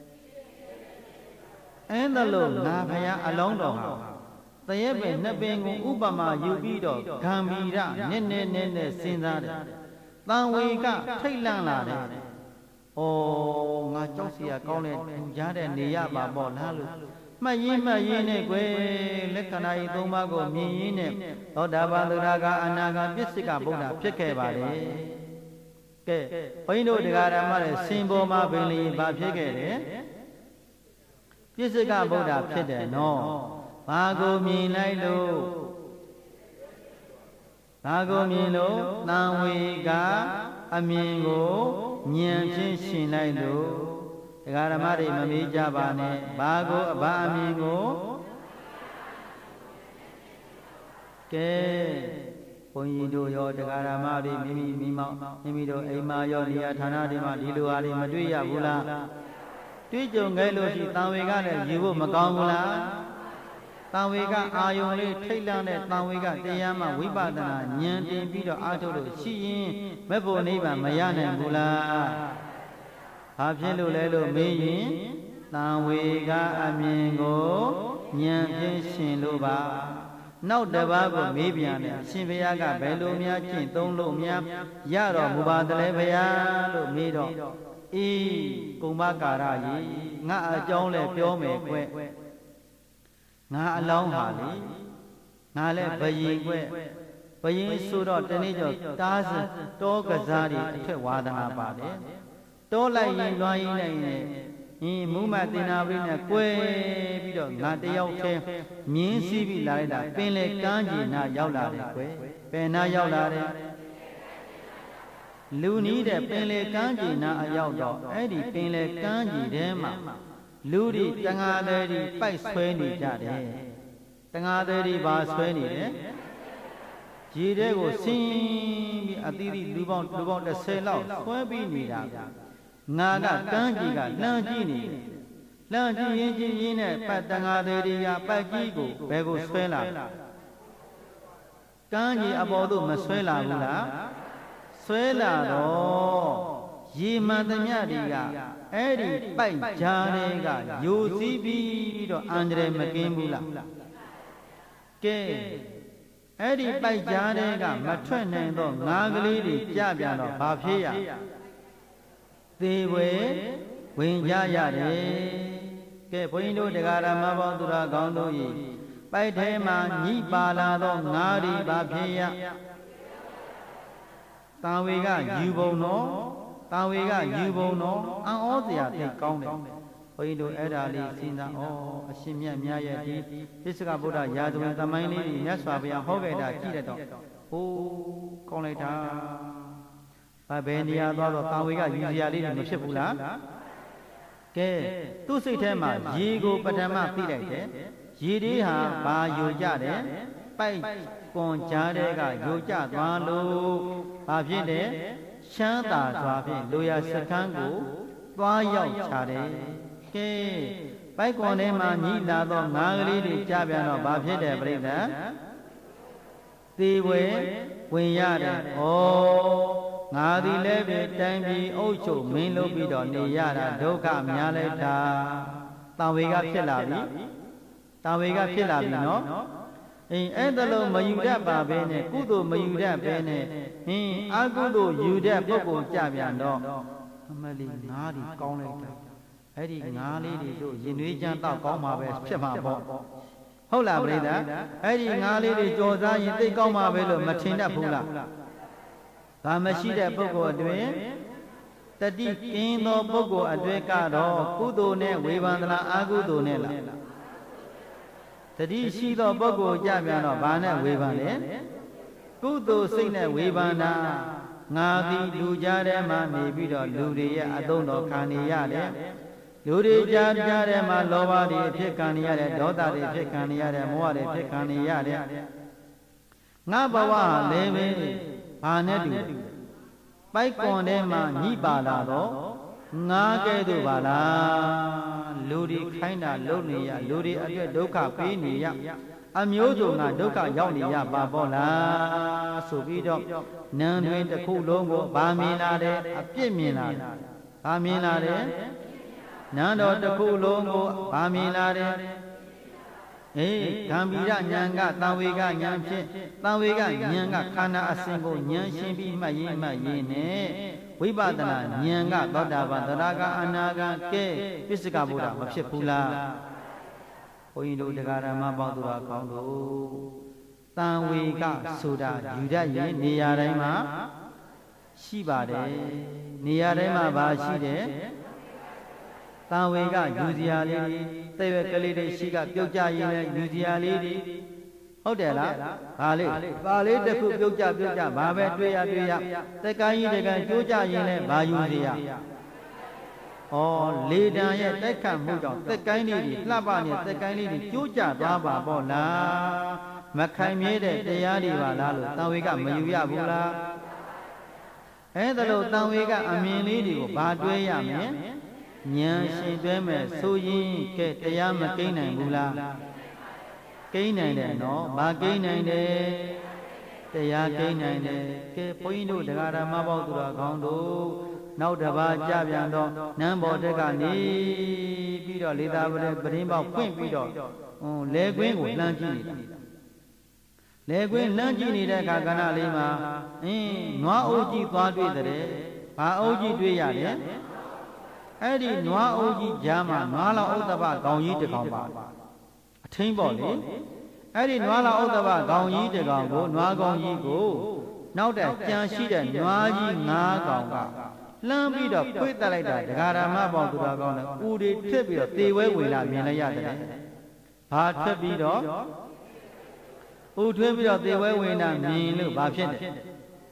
အဲဒါလို့ငါဘုရားအလောင်းတော်ဟာတရက်ပင်နှစ်ပင်ကိုဥပမာယူပြီးတော့ဂံမီရနည်းနည်းနည်းနည်းစဉ်းစားတယ်တန်ဝေကထိတ်လန့်လာတယ်ဩငါကြောက်เสียကောင်းတဲ့ကြားတဲ့နေရပါပေါ့လားလို့မှတ်ရင်းမှတ်ရင်းနဲ့ကွယ်လက္ခဏာကြီးသုံးပါးကိုမြင်ရင်းနဲ့သောတာပန်သရကအနာဂါပစ္စကဗုဒ္ဓဖြစ်ခဲ့ပါတယ်ကဲဘုန်းကြီးတို့တရားဓမ္မရဲ့စင်ပေါ်မှာပင်လေးဘာဖြစ်ခဲ့တယ်ပစ္စကဗုဒ္ဓဖြစ်တယ်နော်ဘာကိုမြင်လိုက်လို့ဘာကိုမြင်လို့တန်ဝေကအမြင်ကိုဉာဏ်ဖြင့်ရှင်လိုက်လို့တရားဓမ္မတွေမမေးကြပါနဲ့ဘာကိုဘာအမြင်ကိုကဲဘုန်းကြီးတို့ရောတရားဓမ္မတွေမိမိမိမောင်မိမိတို့အိမ်မှာရောနေရာဌာနတွေမှာဒီလိုဟာတွေမတွေ့ရဘူးလားတွေ့ကြုံခဲ့လို့ရှိတန်ဝေကလည်းယူဖို့မကောင်းဘူးလားတန်ဝေကအာယုံလေးထိတ်လန့်တဲ့တန်ဝေကတရားမှဝိပဿနာဉာဏ်တင်ပြီးတော့အားထုတ်လို့ရှိရင်မဲ့ဖို့နိဗ္ဗာန်မရနိုင်ဘူးလားဘာဖြစ်လို့လဲလို့မေးရင်တန်ဝေကအမြင်ကိုဉာဏ်ဖြင့်ရှင်လို့ပါနောက်တစ်ပါးကိုမေးပြန်တယ်အရှင်ဘုရားကဘယ်လိုများကျင့်သုံးလို့များရတော်မူပါသလဲဘုရားလို့မေးတော့အေးကုမ္မကာရကြီးငါအကြောင်းလဲပြောမယ်ကွငါအလောင်းဟာလေငါလဲဘယင်ကွဘယင်ဆိုတော့တနေ့ကျော်တားစတောကစားတွေအထက်ဝါဒနာပါတယ်တောလိုက်ရင်လွှမ်းရင်နိုင်နေဟင်းမူမတင်နာပရိနဲ့ကွဲပြီးတော့ငါတယောက်တည်းမြင်းစည်းပြီးလာလိုက်တာပင်လေကမ်းကြီးနာရောက်လာတယ်ကွယ်ပင်နာရောက်လာတယ်လူနီးတဲ့ပင်လေကမ်းခြေနာအရောက်တော့အဲ့ဒီပင်လေကမ်းခြေထဲမှာလူတွေတန်ဃာတွေဒီပိုက်ဆွဲနေကြတယ်တန်ဃာတွေဒီဘာဆွဲနေတယ်ရေထဲကိုဆင်းပြီးအသီးသီးလူပေါင်းလူပေါင်းတစ်ဆယ်လောက်ဆွဲပြီးနေတာငါကကမ်းခြေကလှမ်းကြည့်နေတယ်လှမ်းကြည့်ရင်ကြည့်ရင်းနဲ့ပတ်တန်ဃာတွေဒီကပတ်ကြီးကိုဘယ်ကိုဆွဲလာကမ်းခြေအပေါ်သို့မဆွဲလာဘူးလားဆွဲလာတော့ရေမှန်သမျှတွေကအဲ့ဒီပိုက်ကြားတွေကယိုစီးပြီးတော့အန္တရာယ်မကင်းဘူးလားကဲအဲ့ဒီပိုက်ကြားတွေကမထွက်နိုင်တော့ငါးကလေးတွေကြပြန်တော့ဘာဖြစ်ရသေဝဲဝင်ကြရတယ်ကဲဘုန်းကြီးတို့တရားဓမ္မပေါင်းသူတော်ကောင်းတို့ဤပိုက်ထဲမှာညှိပါလာတော့ငါးဒီဘာဖြစ်ရတာဝေကယူပုံတော့တာဝေကယူပုံတော့အံ့ဩစရာသိကောင်းတယ်ဘုန်းကြီးတို့အဲ့ဒါလေးစဉ်းစားဩအရှင်မြတ်များရဲ့ဒီသစ္စကဗုဒ္ဓရာဇဝင်သမိုင်းလေးကြီးမြတ်စွာဘုရားဟောခဲ့တာကြည့်တဲ့တော့ဟိုးကောင်းလိုက်တာဘာဘယ်နေရာသွားတော့တာဝေကယူစရာလေးတွေမဖြစ်ဘူးလားကဲသူ့စိတ်ထဲမှာရေကိုပထမသိလိုက်တယ်ရေတွေဟာဘာယိုကြတယ်ပိုက်ကွန်ကြားတဲ့ကယိုကြသွားလို့ဘာဖြစ်တယ်ချမ်းသာစွာဖြင့်လူရစခန်းကိုသွားရောက်ချတယ်ကဲပိုက်ကွန်ထဲမှာညီလာသောငါးကလေးတွေကြပြန်တော့ဘာဖြစ်တယ်ပြိဿသေဝဲဝင်ရတယ်ဩငါသည်လည်းပဲတိုင်းပြည်အုပ်ချုပ်မင်းလုပ်ပြီးတော့နေရတာဒုက္ခများလိုက်တာတာဝေကဖြစ်လာပြီတာဝေကဖြစ်လာပြီနော်အေးအဲ့ဒါလို့မယူတတ်ပါပဲနဲ့ကုသိုလ်မယူတတ်ပဲနဲ့ဟင်းအကုသိုလ်ယူတဲ့ပုဂ္ဂိုလ်ကြပြန်တော့အမလီငါးဒီကောင်းလိုက်တာအဲ့ဒီငါးလေးတွေတို့ရင်သွေးချမ်းတော့ကောင်းမှာပဲဖြစ်မှာပေါ့ဟုတ်လားပြိဿအဲ့ဒီငါးလေးတွေကြော်စားရင်သိကောင်းမှာပဲလို့မထင်တတ်ဘူးလားဒါမရှိတဲ့ပုဂ္ဂိုလ်အတွင်တတိကင်းသောပုဂ္ဂိုလ်အတွဲကတော့ကုသိုလ်နဲ့ဝေဖန်သလားအကုသိုလ်နဲ့လားတတိရှိသောပုဂ္ဂိုလ်ကြပြန်တော့ဘာနဲ့ဝေဖန်လဲကုသိုလ်စိတ်နဲ့ဝေဖန်တာငါသည်လူကြားထဲမှာနေပြီးတော့လူတွေရဲ့အသုံးတော်ခံနေရတယ်လူတွေကြားကြားထဲမှာလောဘတွေဖြစ်ခံနေရတယ်ဒေါသတွေဖြစ်ခံနေရတယ်မောဟတွေဖြစ်ခံနေရတယ်ငါဘဝလည်းပဲဘာနဲ့တူပိုက်ကွန်ထဲမှာညှိပါလာတော့ငါကဲ့သို့ပါလားလူတွေခိုင်းတာလုံနေရလူတွေအတွက်ဒုက္ခပေးနေရအမျိုးစုံကဒုက္ခရောက်နေရပါပေါ့လားဆိုပြီးတော့နန်းတွင်တစ်ခုလုံးကိုဗာမြင်လာတယ်အပြစ်မြင်လာတယ်ဗာမြင်လာတယ်နန်းတော်တစ်ခုလုံးကိုဗာမြင်လာတယ်အေးဂံဗီရဉာဏ်ကတံဝေကဉာဏ်ဖြင့်တံဝေကဉာဏ်ကခန္ဓာအစဉ်ကိုဉာဏ်ရှင်းပြီးမှတ်ရင်မှတ်ရင်နဲ့ဝိပဿနာဉာဏ်ကသောတာပန်သရကအနာဂံကဲပစ္စကဗုဒ္ဓမဖြစ်ဘူးလားဘုန်းကြီးတို့တရားဓမ္မပေါင်းသူတော်ကောင်းတို့တံဝေကဆိုတာယူရရင်နေရာတိုင်းမှာရှိပါတယ်နေရာတိုင်းမှာဘာရှိတယ်တံဝေကယူစရာလေးတွေတဲ့ကလေးတွေရှိကပြုတ်ကြရင်လည်းယူစရာလေးတွေဟုတ်တယ်လားဘာလေးဘာလေးတစ်ခုပြုတ်ကြပြုတ်ကြဘာပဲတွေ့ရတွေ့ရတက္ကန်းကြီးတက္ကန်းကျိုးကြရင်လည်းဘာယူစရာဩလေတံရဲ့တိုက်ခတ်မှုကြောင့်တက္ကန်းလေးတွေလှပနေတက္ကန်းလေးတွေကျိုးကြသွားပါပေါ့လားမခိုင်မြဲတဲ့တရားတွေပါလားလို့တံဝေကမယူရဘူးလားအဲ့ဒါလို့တံဝေကအမြင်လေးတွေကိုဘာတွဲရမလဲဉာဏ်ရှင်တွဲမဲ့ဆိုရင်ကဲတရားမကိန်းနိုင်ဘူးလားကိန်းနိုင်တယ်နော်ဘာကိန်းနိုင်တယ်တရားကိန်းနိုင်တယ်ကဲဘုန်းကြီးတို့တရားဓမ္မပေါင်းသူတော်ကောင်းတို့နောက်တစ်ပါးကြပြန်တော့နန်းဘော်တက်ကနေပြီးတော့လေသာပရိပရင်းပေါက်ဖွင့်ပြီးတော့ဟိုလေကွင်းကိုလှမ်းကြည့်နေတာလေကွင်းလှမ်းကြည့်နေတဲ့အခါကဏ္ဍလေးမှာအင်းနွားအိုးကြီးသွားတွေ့တဲ့ဘာအိုးကြီးတွေ့ရလဲအဲ့ဒီနွားအိုးကြီးကြားမှာနွားလောက်ဥဒ္ဒဘကောင်ကြီးတစ်ကောင်ပါအထင်းပေါ့လေအဲ့ဒီနွားလောက်ဥဒ္ဒဘကောင်ကြီးတစ်ကောင်ကိုနွားကောင်ကြီးကိုနောက်တဲ့ကြံရှိတဲ့နွားကြီး၅ကောင်ကလှမ်းပြီးတော့ဖွေ့တက်လိုက်တာဒကာရမပေါင်းသူတော်ကောင်းတယ်ဦးတွေထစ်ပြီးတော့တေဝဲဝင်လာမြင်လိုက်ရတယ်ဘာထစ်ပြီးတော့ဦးထွေးပြီးတော့တေဝဲဝင်လာမြင်လို့ဘာဖြစ်တယ်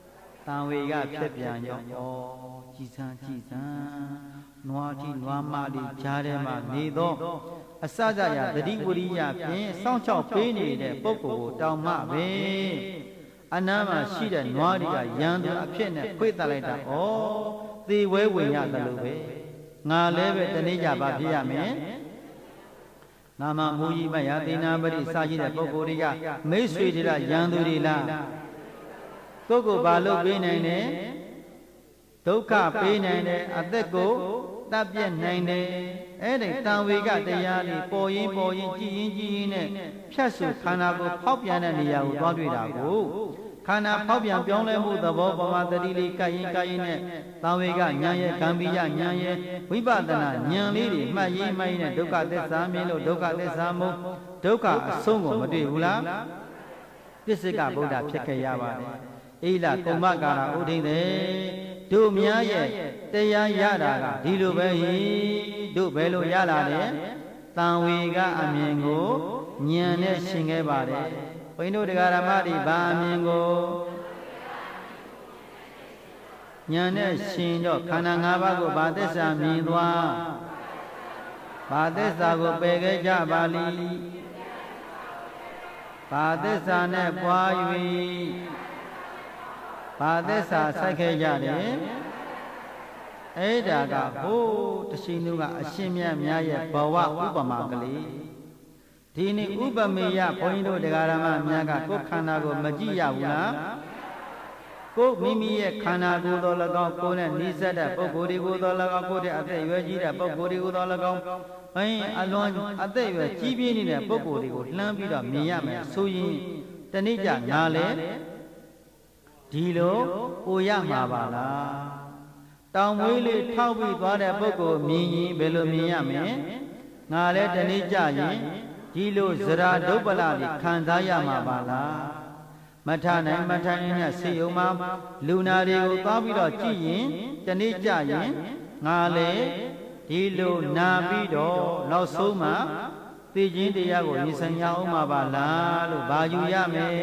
တန်ဝေကဖြစ်ပြန်ရောဩကြည်စံကြည်စံနွားတိနွားမလေးကြားထဲမှာနေသောအစစရာတတိဝရိယဖြင့်စောင့်ချောက်ပေးနေတဲ့ပုဂ္ဂိုလ်ကိုတောင်းမှပဲအနားမှာရှိတဲ့နွားတွေကရန်သူအဖြစ်နဲ့ခွေ့တက်လိုက်တာဩသေဝဲဝင်ရတယ်လို့ပဲငါလည်းပဲတနေ့ကြပါဖြစ်ရမယ်ငါမှမူကြီးမရသေနာပရိစာရှိတဲ့ပုဂ္ဂိုလ်တွေကမိတ်ဆွေတွေကရန်သူတွေလားကိုယ့်ကိုဘာလို့ပေးနိုင်တယ်ဒုက္ခပေးနိုင်တယ်အသက်ကိုတပ်ပြတ်နိုင်တယ်အဲ့ဒီတန်ဝေကတရားလေးပေါ်ရင်ပေါ်ရင်ကြည်ရင်ကြည်ရင်နဲ့ဖြတ်စုခန္ဓာကိုဖောက်ပြန်တဲ့နေရာကိုသွားတွေ့တာကိုခန္ဓာဖောက်ပြန်ပြောင်းလဲမှုသဘောပမာတတိလေးကပ်ရင်ကပ်ရင်နဲ့တန်ဝေကဉာဏ်ရဲ့ကံပိယဉာဏ်ရဲ့ဝိပဿနာဉာဏ်လေးတွေမှတ်ရေးမှတ်ရင်နဲ့ဒုက္ခသစ္စာမြင်လို့ဒုက္ခသစ္စာမို့ဒုက္ခအဆုံးကိုမတွေ့ဘူးလားပစ္စကဗုဒ္ဓဖြစ်ခဲ့ရပါတယ်အိလကုမ္မကာရဥဒိနေတို့များရဲ့တရားရတာကဒီလိုပဲဟိတို့ဘယ်လိုရလာလဲတန်ဝေကအမြင်ကိုဉာဏ်နဲ့ရှင်းခဲ့ပါတယ်ဘုန်းကြီးတို့တရားဓမ္မတွေဘာအမြင်ကိုဉာဏ်နဲ့ရှင်းတော့ခန္ဓာ၅ပါးကိုဘာသစ္စာမြင်သွားဘာသစ္စာကိုပယ်ခဲ့ကြပါလိဘာသစ္စာနဲ့ပွား၍ဘာသစ္စာစိုက်ခဲ့ကြတယ်အဲ့ဒါကဟိုးတရှိနုကအရှင်မြတ်များရဲ့ဘဝဥပမာကလေးဒီနေ့ဥပမေယဘုန်းကြီးတို့တရားဓမ္မများကကိုယ်ခန္ဓာကိုမကြည့်ရဘူးလားကိုယ်မိမိရဲ့ခန္ဓာကိုယ်တော်၎င်းကိုယ်နဲ့နှိစက်တဲ့ပုဂ္ဂိုလ်တွေကိုယ်တော်၎င်းကိုယ်တဲ့အသက်ရွယ်ကြီးတဲ့ပုဂ္ဂိုလ်တွေကိုယ်တော်၎င်းဘင်းအလွန်အသက်ရွယ်ကြီးပြင်းနေတဲ့ပုဂ္ဂိုလ်တွေကိုလှမ်းပြီးတော့မြင်ရမယ်ဆိုရင်တဏိကြငါလဲဒီလိုဟိုရမှာပါလားတောင်မွေးလေးထောက်ပြီးသွားတဲ့ပုဂ္ဂိုလ်မြင်ရင်ဘယ်လိုမြင်ရမလဲငါလည်းတနေ့ကြရင်ဒီလိုဇရာဒုပ္ပလလေးခံစားရမှာပါလားမထနိုင်မထနိုင်နဲ့စေယုံမှာလူနာတွေကိုသွားပြီးတော့ကြည့်ရင်တနေ့ကြရင်ငါလည်းဒီလိုနာပြီးတော့နောက်ဆုံးမှသိခြင်းတရားကိုရည်စံရအောင်မှာပါလားလို့ဘာယူရမလဲ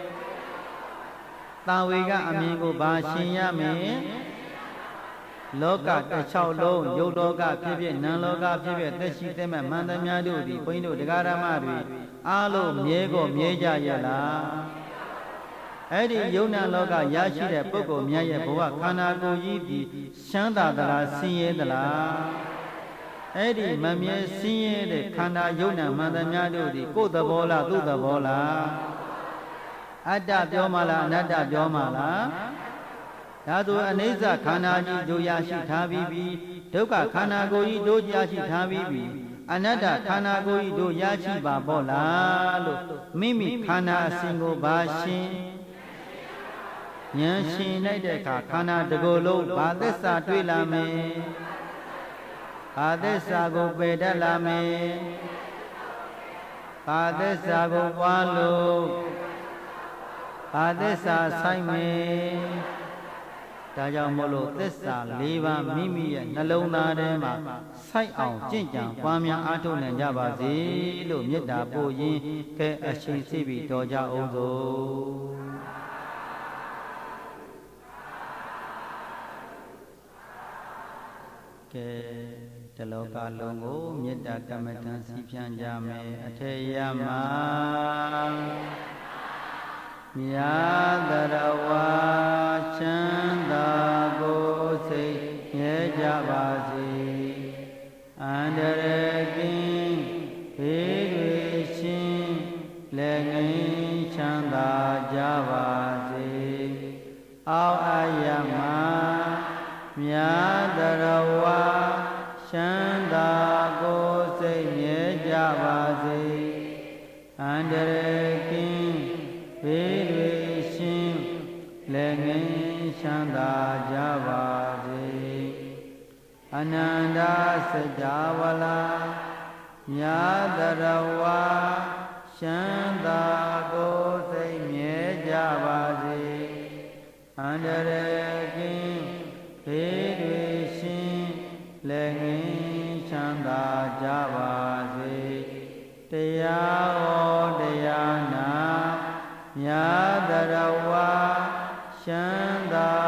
တန်ဝေကအမြင်ကိုဘာရှင်းရမလဲလောကတစ်ချောင်းလုံးယုတ်လောကဖြစ်ဖြစ်နံလောကဖြစ်ဖြစ်သက်ရှိသက်မဲ့မန္တများတို့သည်ဘုန်းကြီးတို့တရားဓမ္မတွေအားလုံးမြဲကိုမြဲကြရလားအဲ့ဒီယုံနာလောကရရှိတဲ့ပုဂ္ဂိုလ်များရဲ့ဘဝခန္ဓာကိုယ်ကြီးသည်ချမ်းသာသလားဆင်းရဲသလားအဲ့ဒီမမြဲဆင်းရဲတဲ့ခန္ဓာယုံနာမန္တများတို့သည်ကိုယ်သဘောလားသူ့သဘောလားအတ္တပြောမှလားအနတ္တပြောမှလားဒါဆိုအနိစ္စခန္ဓာကြီးတို့ရရှိထားပြီးပြီဒုက္ခခန္ဓာကိုယ်ကြီးတို့ရရှိထားပြီးပြီအနတ္တခန္ဓာကိုယ်ကြီးတို့ရရှိပါပေါ့လားလို့မိမိခန္ဓာအစဉ်ကိုဘာရှင်းဉာဏ်ရှင်းလိုက်တဲ့အခါခန္ဓာတစ်ခုလုံးဘာသစ္စာတွေ့လာမယ်ဘာသစ္စာကိုပယ်တတ်လာမယ်ဘာသစ္စာကိုပွားလို့ဘာသစ္စာဆိုင်မယ်ဒါကြောင့်မို့လို့သစ္စာ၄ပါးမိမိရဲ့နှလုံးသားထဲမှာစိုက်အောင်ကြင့်ကြံပွားများအားထုတ်နိုင်ကြပါစေလို့မေတ္တာပို့ရင်းကဲအရှိန်စိတ်ပြီးတော်ကြအောင်စို့ကဲတလောကလုံးကိုမေတ္တာကမ္မထံစီဖြန့်ကြမယ်အထေယမမြာတရဝါချမ်းသာကိုစိတ်ငြဲကြပါစေအန္တရာယ်ကင်းဘေးတွေရှင်းလက်ငင်းချမ်းသာကြပါစေအောက်အယမမြာတရဝါချမ်းသာကိုစိတ်ငြဲကြပါစေအန္တရာယ်ကင်းဘေးတွေရှင်းလက်ငင်းချမ်းသာကြပါစေအနန္တစကြာဝဠာမြာတရဝါချမ်းသာကိုစိတ်မြဲကြပါစေအန္တရာယ်ကင်းဘေးတွေရှင်းလက်ငင်းချမ်းသာကြပါစေတရားဟောတရားနာမြာတရဝါချမ်းသာ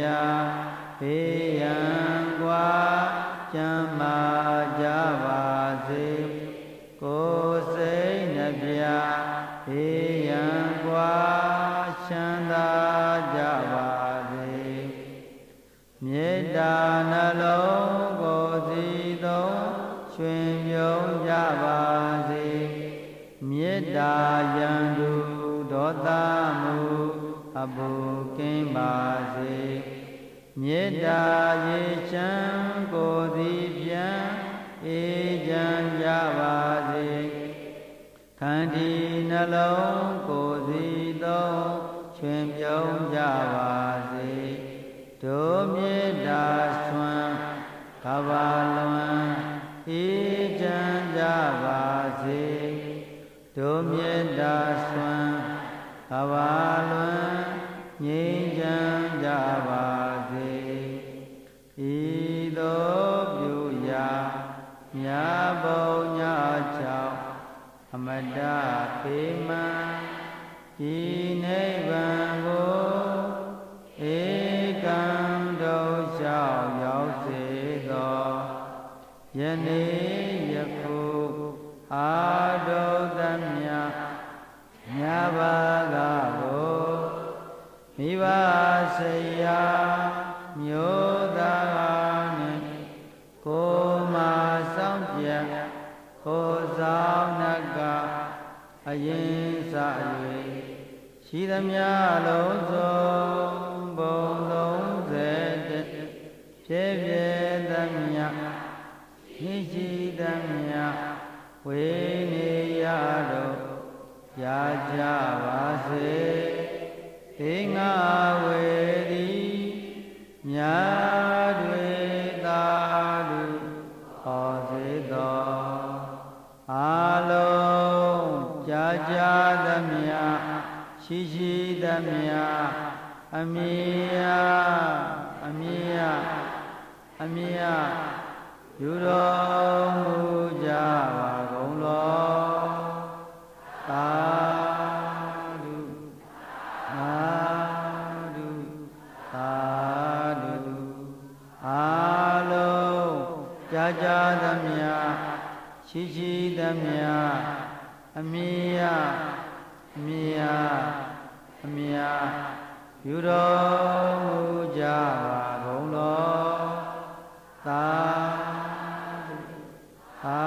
ဘေးရန်กว่าကျမ်းမာကြပါစေကိုယ်စိတ်နှပြဘေးရန်กว่าချမ်းသာကြပါစေမေတ္တာနှလုံးကိုယ်စီသုံးရွှင်ပြုံးကြပါစေမေတ္တာယံသူဒေါသမူအပူကင်းပါစေမေတ္တာရေချမ်းကိုယ်စီပြန်အေးချမ်းကြပါစေခန္တီနှလုံးကိုယ်စီသုံးရွှင်ပြုံးကြပါစေဒုမေတ္တာဆွမ်းကဘာလွန်အေးချမ်းကြပါစေဒုမေတ္တာဆွမ်းကဘာလွန်ငြိမ်းချမ်းကြပါစေဤသို့ပြုရာမြတ်ဘုံညချောင်းအမတပေမံဒီနိဗ္ဗာန်ကိုဧကံဒုလျှောက်ရောက်စေသောယနေ့ယခုအာဒုသမြမြတ်ဘာကကိုမိဘဆရာမျိုးသားနှင့်ကိုမဆောင်ပြကိုဆောင်နကအရင်စ၍ရှိသမျှလုံးစုံဘုံလုံးစေတဖြစ်ဖြစ်သမျှရှိရှိသမျှဝေနေရတော့ရကြပါစေသေငါဝေသည်မြတ်တွေသာလူဟောစေသောအာလုံးကြာကြာသမျှရှိရှိသမျှအမိယအမိယအမိယယူတော်မူကြပါကုန်လောသာဓုသာဓုသာဓုအာလုံးကြာကြာသမျှရှိရှိသမျှအမိယအမိယအမိယယူတော်မူကြပါကုန်လောသာဓုသာ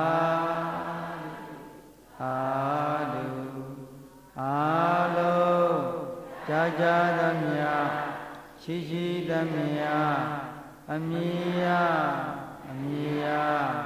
သာဓုအာလုံးကြာကြာသမျှရှိရှိသမျှအမိယအမိယ